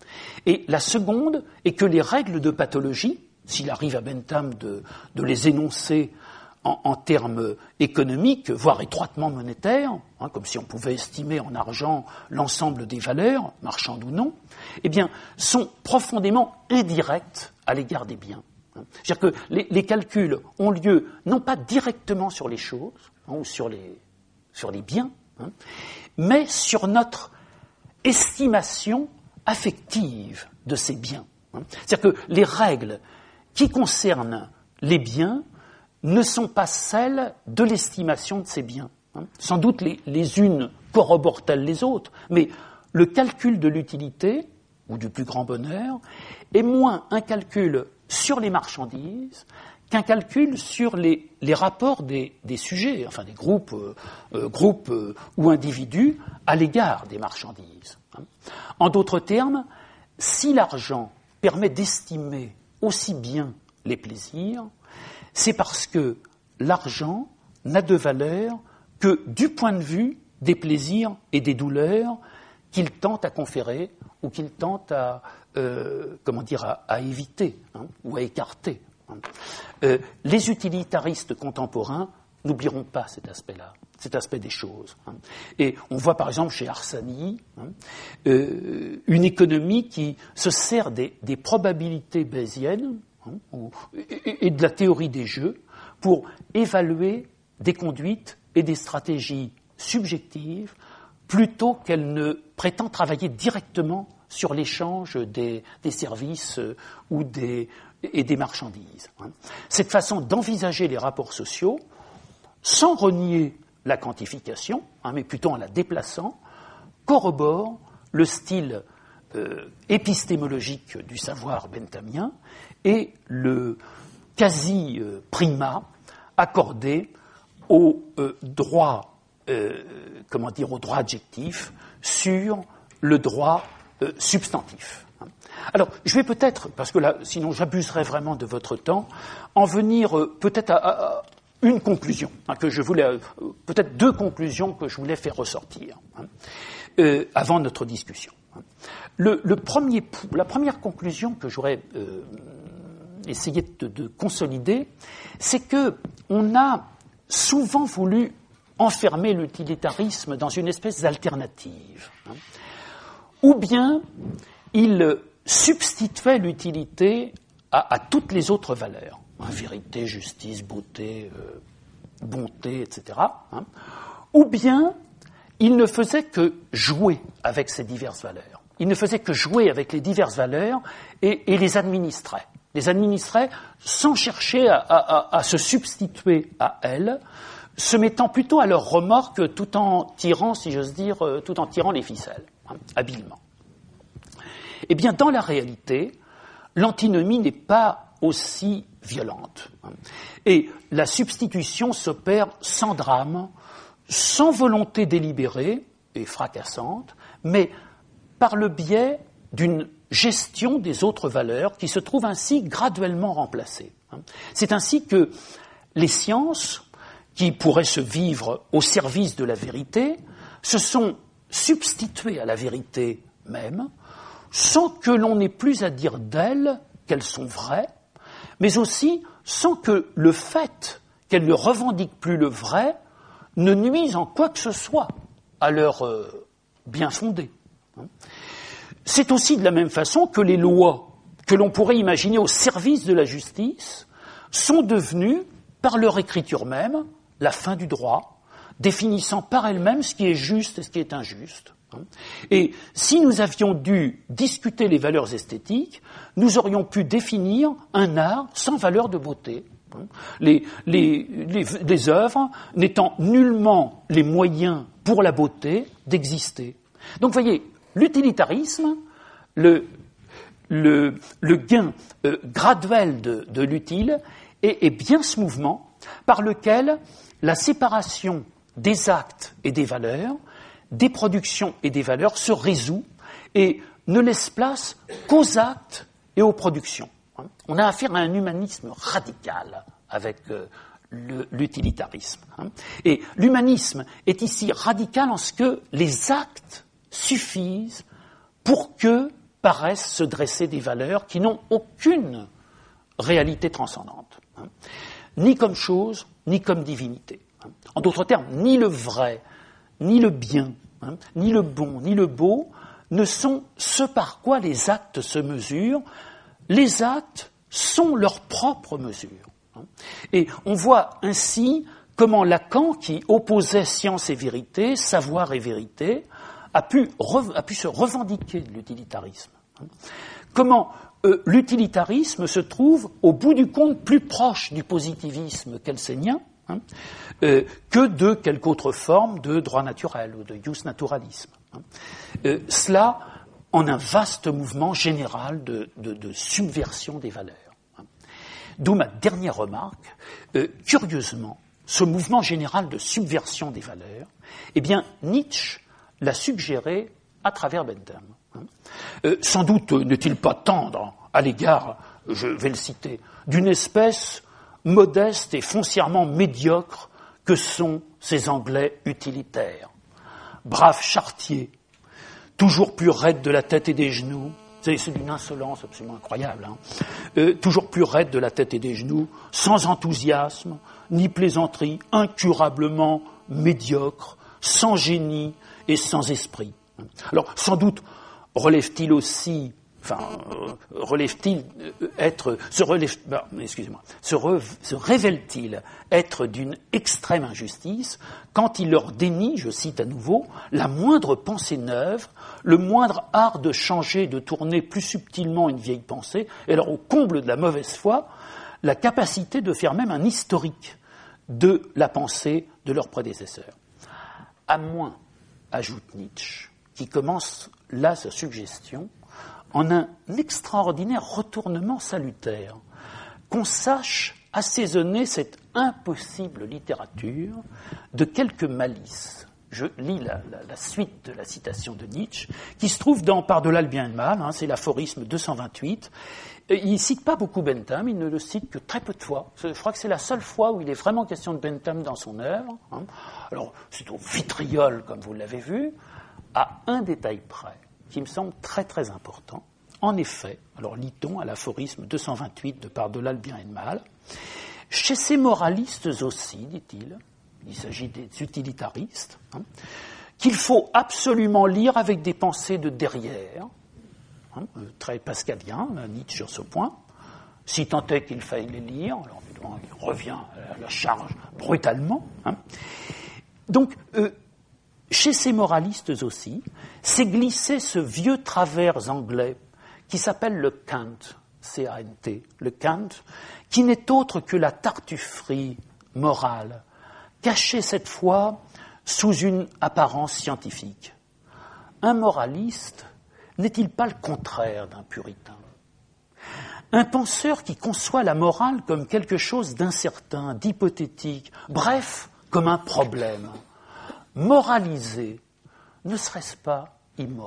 Et la seconde est que les règles de pathologie, s'il arrive à Bentham de, de les énoncer en, en termes économiques, voire étroitement monétaires, hein, comme si on pouvait estimer en argent l'ensemble des valeurs, marchandes ou non, eh bien, sont profondément indirectes à l'égard des biens. C'est-à-dire que les, les calculs ont lieu non pas directement sur les choses, hein, ou sur les, sur les biens, hein, mais sur notre estimation affective de ces biens. Hein. C'est-à-dire que les règles qui concernent les biens ne sont pas celles de l'estimation de ces biens. Hein. Sans doute les, les unes corroborent-elles les autres, mais le calcul de l'utilité, ou du plus grand bonheur, est moins un calcul sur les marchandises qu'un calcul sur les, les rapports des, des sujets, enfin des groupes, euh, euh, groupes euh, ou individus à l'égard des marchandises. Hein. En d'autres termes, si l'argent permet d'estimer aussi bien les plaisirs, c'est parce que l'argent n'a de valeur que du point de vue des plaisirs et des douleurs qu'il tente à conférer ou qu'il tente à, euh, comment dire, à, à éviter, hein, ou à écarter. Hein. Euh, les utilitaristes contemporains n'oublieront pas cet aspect-là, cet aspect des choses. Hein. Et on voit par exemple chez Arsani hein, euh, une économie qui se sert des, des probabilités bayésiennes hein, ou, et, et de la théorie des jeux pour évaluer des conduites et des stratégies subjectives plutôt qu'elle ne prétend travailler directement sur l'échange des, des services euh, ou des, et des marchandises. Hein. Cette façon d'envisager les rapports sociaux, sans renier la quantification, hein, mais plutôt en la déplaçant, corrobore le style euh, épistémologique du savoir benthamien et le quasi-primat accordé au euh, droit Euh, comment dire, au droit adjectif sur le droit euh, substantif. Alors, je vais peut-être, parce que là, sinon j'abuserais vraiment de votre temps, en venir euh, peut-être à, à une conclusion, hein, que je voulais, euh, peut-être deux conclusions que je voulais faire ressortir hein, euh, avant notre discussion. Le, le premier, la première conclusion que j'aurais euh, essayé de, de consolider, c'est que on a souvent voulu enfermer l'utilitarisme dans une espèce d'alternative. Hein. Ou bien il substituait l'utilité à, à toutes les autres valeurs, hein, vérité, justice, beauté, euh, bonté, et cetera. Hein. Ou bien il ne faisait que jouer avec ces diverses valeurs. Il ne faisait que jouer avec les diverses valeurs et, et les administrait. Les administrait sans chercher à, à, à se substituer à elles, se mettant plutôt à leur remorque tout en tirant, si j'ose dire, tout en tirant les ficelles, hein, habilement. Eh bien, dans la réalité, l'antinomie n'est pas aussi violente. Hein, et la substitution s'opère sans drame, sans volonté délibérée et fracassante, mais par le biais d'une gestion des autres valeurs qui se trouvent ainsi graduellement remplacées. Hein. C'est ainsi que les sciences, qui pourraient se vivre au service de la vérité, se sont substituées à la vérité même, sans que l'on ait plus à dire d'elles qu'elles sont vraies, mais aussi sans que le fait qu'elles ne revendiquent plus le vrai ne nuise en quoi que ce soit à leur euh, bien fondé. C'est aussi de la même façon que les lois que l'on pourrait imaginer au service de la justice sont devenues, par leur écriture même, la fin du droit, définissant par elle-même ce qui est juste et ce qui est injuste. Et si nous avions dû discuter les valeurs esthétiques, nous aurions pu définir un art sans valeur de beauté. Les, les, les, les œuvres n'étant nullement les moyens pour la beauté d'exister. Donc, vous voyez, l'utilitarisme, le, le, le gain euh, graduel de, de l'utile est, est bien ce mouvement par lequel la séparation des actes et des valeurs, des productions et des valeurs se résout et ne laisse place qu'aux actes et aux productions. On a affaire à un humanisme radical avec euh, le, l'utilitarisme. Et l'humanisme est ici radical en ce que les actes suffisent pour que paraissent se dresser des valeurs qui n'ont aucune réalité transcendante, ni comme chose, ni comme divinité. En d'autres termes, ni le vrai, ni le bien, ni le bon, ni le beau ne sont ce par quoi les actes se mesurent. Les actes sont leur propre mesure. Et on voit ainsi comment Lacan, qui opposait science et vérité, savoir et vérité, a pu, re, a pu se revendiquer de l'utilitarisme. Comment euh, l'utilitarisme se trouve, au bout du compte, plus proche du positivisme kelseenien hein, euh, que de quelque autre forme de droit naturel ou de jus naturalisme. Hein. Euh, cela en un vaste mouvement général de, de, de subversion des valeurs. Hein. D'où ma dernière remarque. Euh, curieusement, ce mouvement général de subversion des valeurs, eh bien, Nietzsche l'a suggéré à travers Bentham. Euh, sans doute n'est-il pas tendre à l'égard, je vais le citer, d'une espèce modeste et foncièrement médiocre que sont ces Anglais utilitaires. Braves charretiers, toujours plus raides de la tête et des genoux, c'est, c'est d'une insolence absolument incroyable, hein. euh, toujours plus raides de la tête et des genoux, sans enthousiasme, ni plaisanterie, incurablement médiocres, sans génie et sans esprit. Alors, sans doute relève-t-il aussi, enfin, euh, relève-t-il être, se relève, bah, excusez-moi, se, re, se révèle-t-il être d'une extrême injustice quand il leur dénie, je cite à nouveau, la moindre pensée neuve, le moindre art de changer, de tourner plus subtilement une vieille pensée, et alors au comble de la mauvaise foi, la capacité de faire même un historique de la pensée de leurs prédécesseurs. À moins, ajoute Nietzsche, qui commence là sa suggestion, en un extraordinaire retournement salutaire, qu'on sache assaisonner cette impossible littérature de quelques malices. Je lis la, la, la suite de la citation de Nietzsche, qui se trouve dans Par-delà le bien et le mal, hein, c'est l'aphorisme deux cent vingt-huit. Et il ne cite pas beaucoup Bentham, il ne le cite que très peu de fois. Je crois que c'est la seule fois où il est vraiment question de Bentham dans son œuvre. Hein. Alors, c'est au vitriol, comme vous l'avez vu, à un détail près, qui me semble très très important. En effet, alors lit-on à l'aphorisme deux cent vingt-huit de Par-delà le bien et le mal, chez ces moralistes aussi, dit-il, il s'agit des utilitaristes, hein, qu'il faut absolument lire avec des pensées de derrière, hein, très pascalien, Nietzsche sur ce point, si tant est qu'il faille les lire, alors évidemment il revient à la charge brutalement. Hein. Donc, euh, chez ces moralistes aussi, s'est glissé ce vieux travers anglais qui s'appelle le cant, C A N T, le cant, qui n'est autre que la tartufferie morale, cachée cette fois sous une apparence scientifique. Un moraliste n'est-il pas le contraire d'un puritain ? Un penseur qui conçoit la morale comme quelque chose d'incertain, d'hypothétique, bref, comme un problème. Moraliser, ne serait-ce pas immoral ?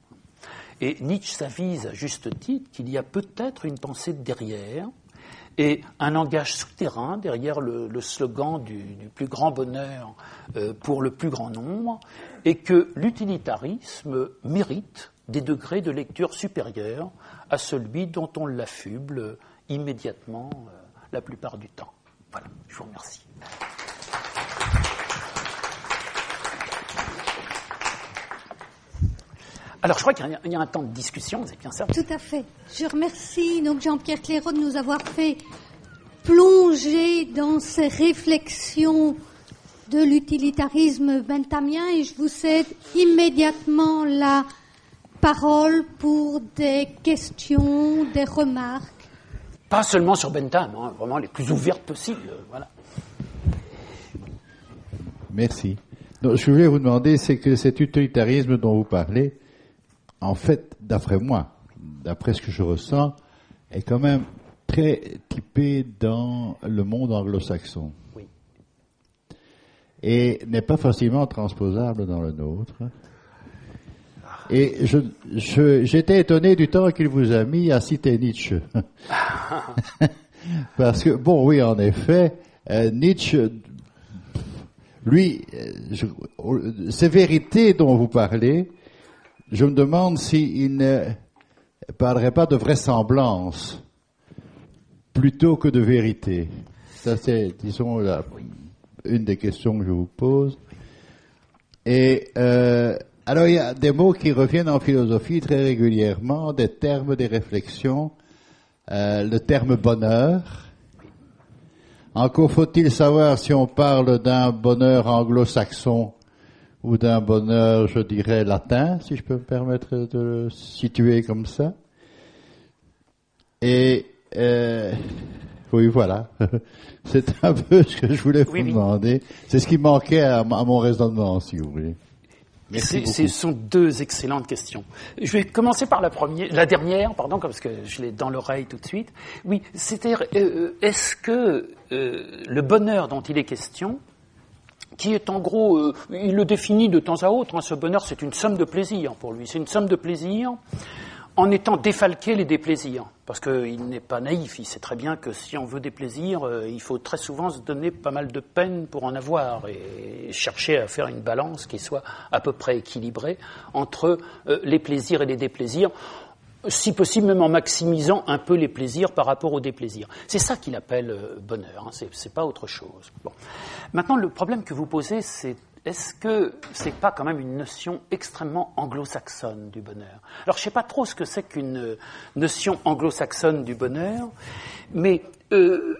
Et Nietzsche s'avise à juste titre qu'il y a peut-être une pensée de derrière et un langage souterrain derrière le, le slogan du, du plus grand bonheur euh, pour le plus grand nombre, et que l'utilitarisme mérite des degrés de lecture supérieurs à celui dont on l'affuble immédiatement euh, la plupart du temps. Voilà, je vous remercie. Alors, je crois qu'il y a, il y a un temps de discussion, c'est bien ça ? Tout à fait. Je remercie donc Jean-Pierre Clairaut de nous avoir fait plonger dans ces réflexions de l'utilitarisme benthamien, et je vous cède immédiatement la parole pour des questions, des remarques. Pas seulement sur Bentham, hein, vraiment les plus ouvertes possibles. Voilà. Merci. Donc, ce que je voulais vous demander, c'est que cet utilitarisme dont vous parlez, en fait, d'après moi, d'après ce que je ressens, est quand même très typé dans le monde anglo-saxon. Oui. Et n'est pas facilement transposable dans le nôtre. Et je, je, j'étais étonné du temps qu'il vous a mis à citer Nietzsche. Parce que, bon, oui, en effet, euh, Nietzsche, lui, je, ces vérités dont vous parlez, je me demande s'il ne parlerait pas de vraisemblance plutôt que de vérité. Ça, c'est, disons, la, une des questions que je vous pose. Et euh, alors, il y a des mots qui reviennent en philosophie très régulièrement, des termes, des réflexions. Euh, le terme bonheur. Encore faut-il savoir si on parle d'un bonheur anglo-saxon ou d'un bonheur, je dirais, latin, si je peux me permettre de le situer comme ça. Et euh, oui, voilà. C'est un peu ce que je voulais vous oui, demander. Oui. C'est ce qui manquait à, à mon raisonnement, si vous voulez. C'est, ce sont deux excellentes questions. Je vais commencer par la première, la dernière, pardon, parce que je l'ai dans l'oreille tout de suite. Oui, c'est-à-dire, euh, est-ce que euh, le bonheur dont il est question, qui est en gros, euh, il le définit de temps à autre, hein, ce bonheur, c'est une somme de plaisir pour lui. C'est une somme de plaisir en étant défalqué les déplaisirs. Parce qu'il n'est pas naïf, il sait très bien que si on veut des plaisirs, euh, il faut très souvent se donner pas mal de peine pour en avoir et chercher à faire une balance qui soit à peu près équilibrée entre euh, les plaisirs et les déplaisirs, si possible même en maximisant un peu les plaisirs par rapport aux déplaisirs. C'est ça qu'il appelle euh, bonheur, hein, c'est, c'est pas autre chose. Bon. Maintenant, le problème que vous posez, c'est est-ce que c'est pas quand même une notion extrêmement anglo-saxonne du bonheur ? Alors, je sais pas trop ce que c'est qu'une notion anglo-saxonne du bonheur, mais euh,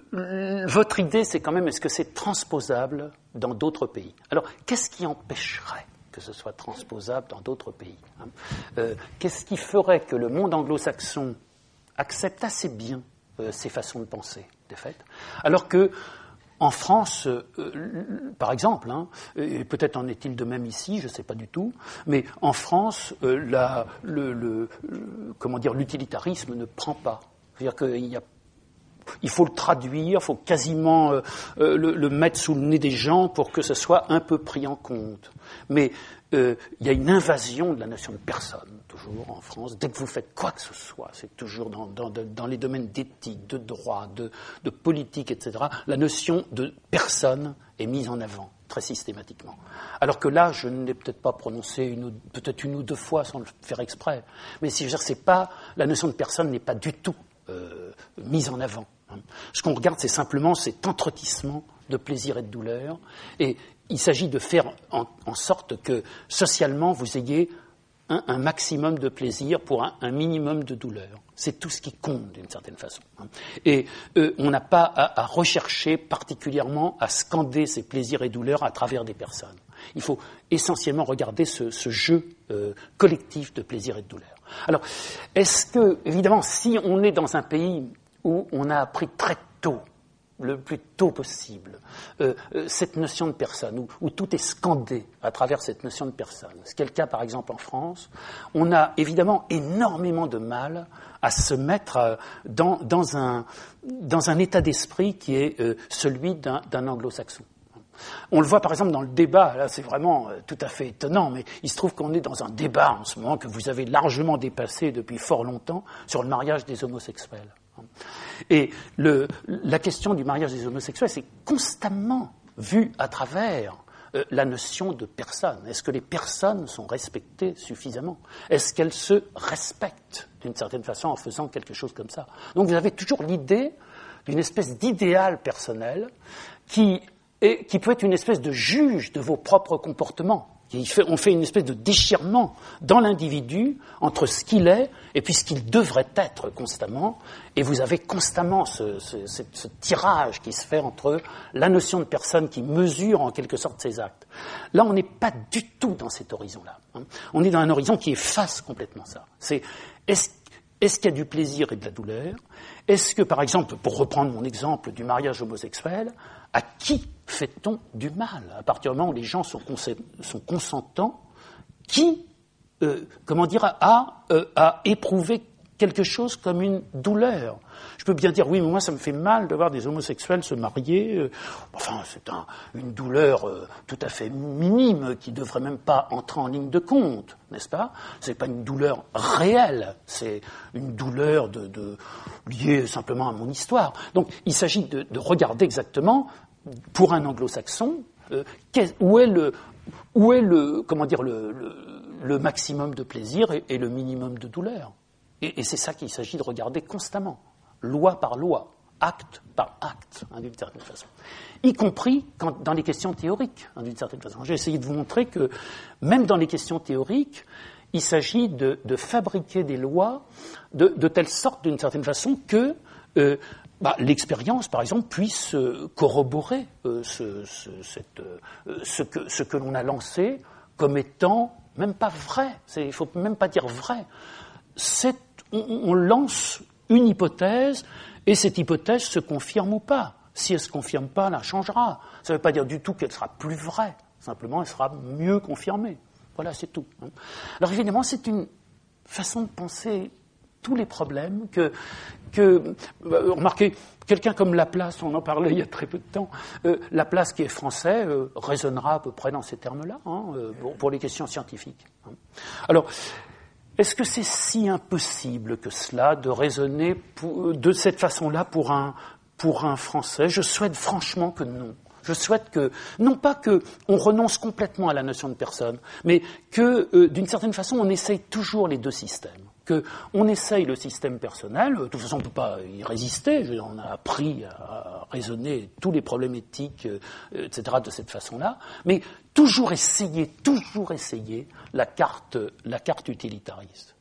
votre idée, c'est quand même, est-ce que c'est transposable dans d'autres pays ? Alors, qu'est-ce qui empêcherait que ce soit transposable dans d'autres pays, hein ? euh, Qu'est-ce qui ferait que le monde anglo-saxon accepte assez bien euh, ces façons de penser, de fait, alors que en France, euh, par exemple, hein, et peut-être en est-il de même ici, je ne sais pas du tout, mais en France, euh, la, le, le, le, comment dire, l'utilitarisme ne prend pas. C'est-à-dire qu'il y a, il faut le traduire, il faut quasiment euh, le, le mettre sous le nez des gens pour que ce soit un peu pris en compte. Mais euh, il y a une invasion de la notion de personne, toujours en France. Dès que vous faites quoi que ce soit, c'est toujours dans, dans, dans les domaines d'éthique, de droit, de, de politique, et cetera, la notion de personne est mise en avant très systématiquement. Alors que là, je ne l'ai peut-être pas prononcé une, peut-être une ou deux fois sans le faire exprès. Mais si je veux dire, c'est pas, la notion de personne n'est pas du tout euh, mise en avant. Ce qu'on regarde, c'est simplement cet entretissement de plaisir et de douleur. Et il s'agit de faire en, en sorte que, socialement, vous ayez un, un maximum de plaisir pour un, un minimum de douleur. C'est tout ce qui compte, d'une certaine façon. Et euh, on n'a pas à, à rechercher particulièrement à scander ces plaisirs et douleurs à travers des personnes. Il faut essentiellement regarder ce, ce jeu euh, collectif de plaisir et de douleur. Alors, est-ce que, évidemment, si on est dans un pays où on a appris très tôt, le plus tôt possible, euh, euh, cette notion de personne, où, où tout est scandé à travers cette notion de personne. Ce qui est le cas, par exemple, en France. On a évidemment énormément de mal à se mettre euh, dans, dans, un, dans un état d'esprit qui est euh, celui d'un, d'un anglo-saxon. On le voit par exemple dans le débat, là c'est vraiment euh, tout à fait étonnant, mais il se trouve qu'on est dans un débat en ce moment que vous avez largement dépassé depuis fort longtemps sur le mariage des homosexuels. Et le, la question du mariage des homosexuels, c'est constamment vu à travers euh, la notion de personne. Est-ce que les personnes sont respectées suffisamment ? Est-ce qu'elles se respectent d'une certaine façon en faisant quelque chose comme ça ? Donc vous avez toujours l'idée d'une espèce d'idéal personnel qui, est, qui peut être une espèce de juge de vos propres comportements. Fait, on fait une espèce de déchirement dans l'individu entre ce qu'il est et puis ce qu'il devrait être constamment. Et vous avez constamment ce, ce, ce, ce tirage qui se fait entre la notion de personne qui mesure en quelque sorte ses actes. Là, on n'est pas du tout dans cet horizon-là. Hein. On est dans un horizon qui efface complètement ça. C'est est-ce, est-ce qu'il y a du plaisir et de la douleur ? Est-ce que, par exemple, pour reprendre mon exemple du mariage homosexuel, à qui fait-on du mal ? À partir du moment où les gens sont, cons- sont consentants, qui, euh, comment dire, a, euh, a éprouvé quelque chose comme une douleur. Je peux bien dire, oui, mais moi, ça me fait mal de voir des homosexuels se marier. Enfin, c'est un, une douleur euh, tout à fait minime qui ne devrait même pas entrer en ligne de compte, n'est-ce pas? C'est pas une douleur réelle, c'est une douleur de, de, liée simplement à mon histoire. Donc, il s'agit de, de regarder exactement, pour un anglo-saxon, euh, où est le, où est le, comment dire, le, le, le maximum de plaisir et, et le minimum de douleur. Et, et c'est ça qu'il s'agit de regarder constamment, loi par loi, acte par acte, hein, d'une certaine façon. Y compris quand, dans les questions théoriques, hein, d'une certaine façon. J'ai essayé de vous montrer que, même dans les questions théoriques, il s'agit de, de fabriquer des lois de, de telle sorte, d'une certaine façon, que euh, bah, l'expérience, par exemple, puisse euh, corroborer euh, ce, ce, cette, euh, ce, que, ce que l'on a lancé comme étant même pas vrai. Il ne faut même pas dire vrai. C'est, on, on lance une hypothèse et cette hypothèse se confirme ou pas. Si elle ne se confirme pas, elle changera. Ça ne veut pas dire du tout qu'elle sera plus vraie. Simplement, elle sera mieux confirmée. Voilà, c'est tout. Alors évidemment, c'est une façon de penser tous les problèmes que, que euh, remarquez, quelqu'un comme Laplace, on en parlait il y a très peu de temps, euh, Laplace qui est français euh, raisonnera à peu près dans ces termes-là, hein, euh, pour, pour les questions scientifiques. Hein. Alors, est-ce que c'est si impossible que cela de raisonner pour, de cette façon-là pour un, pour un Français? Je souhaite franchement que non. Je souhaite que, non pas qu'on renonce complètement à la notion de personne, mais que, euh, d'une certaine façon, on essaye toujours les deux systèmes. Qu'on essaye le système personnel, de toute façon on ne peut pas y résister, on a appris à raisonner tous les problèmes éthiques, euh, et cetera de cette façon-là, mais toujours essayer, toujours essayer la carte, la carte utilitariste.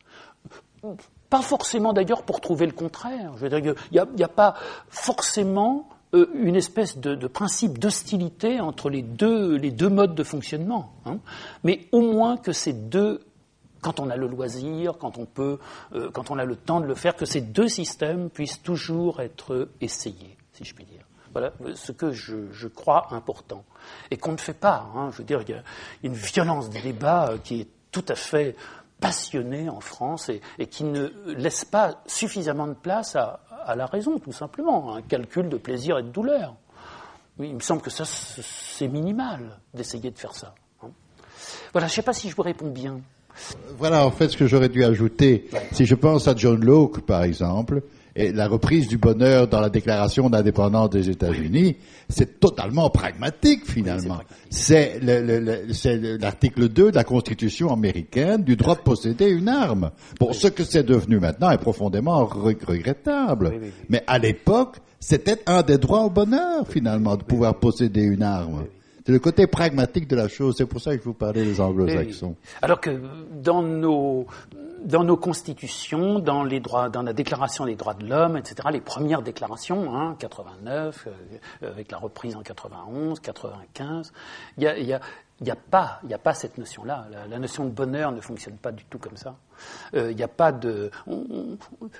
Pas forcément d'ailleurs pour trouver le contraire, je veux dire, il n'y a, il y a pas forcément euh, une espèce de, de principe d'hostilité entre les deux, les deux modes de fonctionnement, hein, mais au moins que ces deux, quand on a le loisir, quand on peut, euh, quand on a le temps de le faire, que ces deux systèmes puissent toujours être essayés, si je puis dire. Voilà ce que je, je crois important. Et qu'on ne fait pas, hein, je veux dire, il y a une violence des débats qui est tout à fait passionnée en France et, et qui ne laisse pas suffisamment de place à, à la raison, tout simplement, un calcul de plaisir et de douleur. Il me semble que ça, c'est minimal d'essayer de faire ça. Hein. Voilà, je ne sais pas si je vous réponds bien. Voilà, en fait, ce que j'aurais dû ajouter, si je pense à John Locke, par exemple, et la reprise du bonheur dans la Déclaration d'indépendance des États-Unis, c'est totalement pragmatique, finalement. Oui, c'est, le, le, le, c'est l'article deux de la Constitution américaine du droit de posséder une arme. Bon, oui. Ce que c'est devenu maintenant est profondément regrettable. Oui, oui, oui. Mais à l'époque, c'était un des droits au bonheur, finalement, de pouvoir posséder une arme. Oui, oui. C'est le côté pragmatique de la chose, c'est pour ça que je vous parlais des anglo-saxons. Alors que dans nos, dans nos constitutions, dans, les droits, dans la Déclaration des droits de l'homme, et cetera, les premières déclarations, hein, quatre-vingt-neuf, euh, avec la reprise en quatre-vingt-onze, quatre-vingt-quinze, il y a, y a, y a pas, il y a pas cette notion-là. La, la notion de bonheur ne fonctionne pas du tout comme ça. Il euh, n'y a pas de... On, on,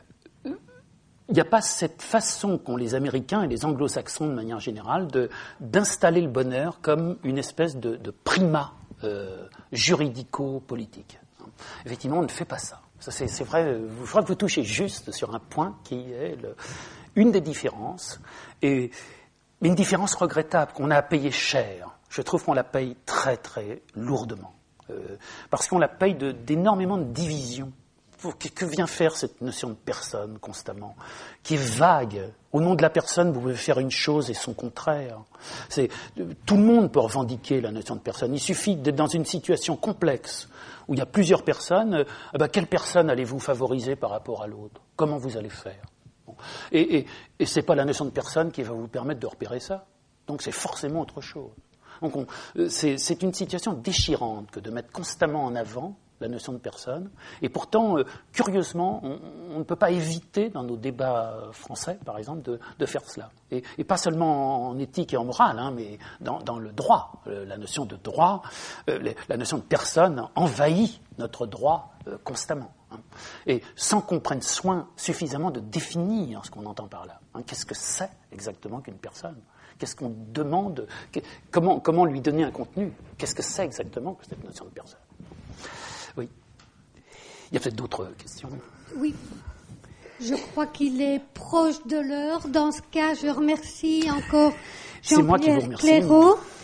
Il n'y a pas cette façon qu'ont les Américains et les Anglo-Saxons de manière générale de, d'installer le bonheur comme une espèce de, de primat euh, juridico-politique. Effectivement, on ne fait pas ça. ça c'est, c'est vrai, je crois que vous touchez juste sur un point qui est le, une des différences, et, mais une différence regrettable qu'on a à payer cher. Je trouve qu'on la paye très très lourdement, euh, parce qu'on la paye de, d'énormément de divisions. Que vient faire cette notion de personne constamment, qui est vague? Au nom de la personne, vous pouvez faire une chose et son contraire. C'est, tout le monde peut revendiquer la notion de personne. Il suffit d'être dans une situation complexe où il y a plusieurs personnes. Eh ben, quelle personne allez-vous favoriser par rapport à l'autre? Comment vous allez faire? Bon. Et, et, et c'est pas la notion de personne qui va vous permettre de repérer ça. Donc c'est forcément autre chose. Donc on, c'est, c'est une situation déchirante que de mettre constamment en avant la notion de personne, et pourtant, euh, curieusement, on, on ne peut pas éviter, dans nos débats français, par exemple, de, de faire cela. Et, et pas seulement en éthique et en morale, hein, mais dans, dans le droit. Euh, la notion de droit, euh, les, la notion de personne envahit notre droit euh, constamment. Hein, et sans qu'on prenne soin suffisamment de définir ce qu'on entend par là. Hein, qu'est-ce que c'est exactement qu'une personne? Qu'est-ce qu'on demande? Comment, comment lui donner un contenu? Qu'est-ce que c'est exactement que cette notion de personne? Oui. Il y a peut-être d'autres questions. Oui. Je crois qu'il est proche de l'heure. Dans ce cas, je remercie encore C'est moi qui vous Jean-Pierre remercie. Clairaut.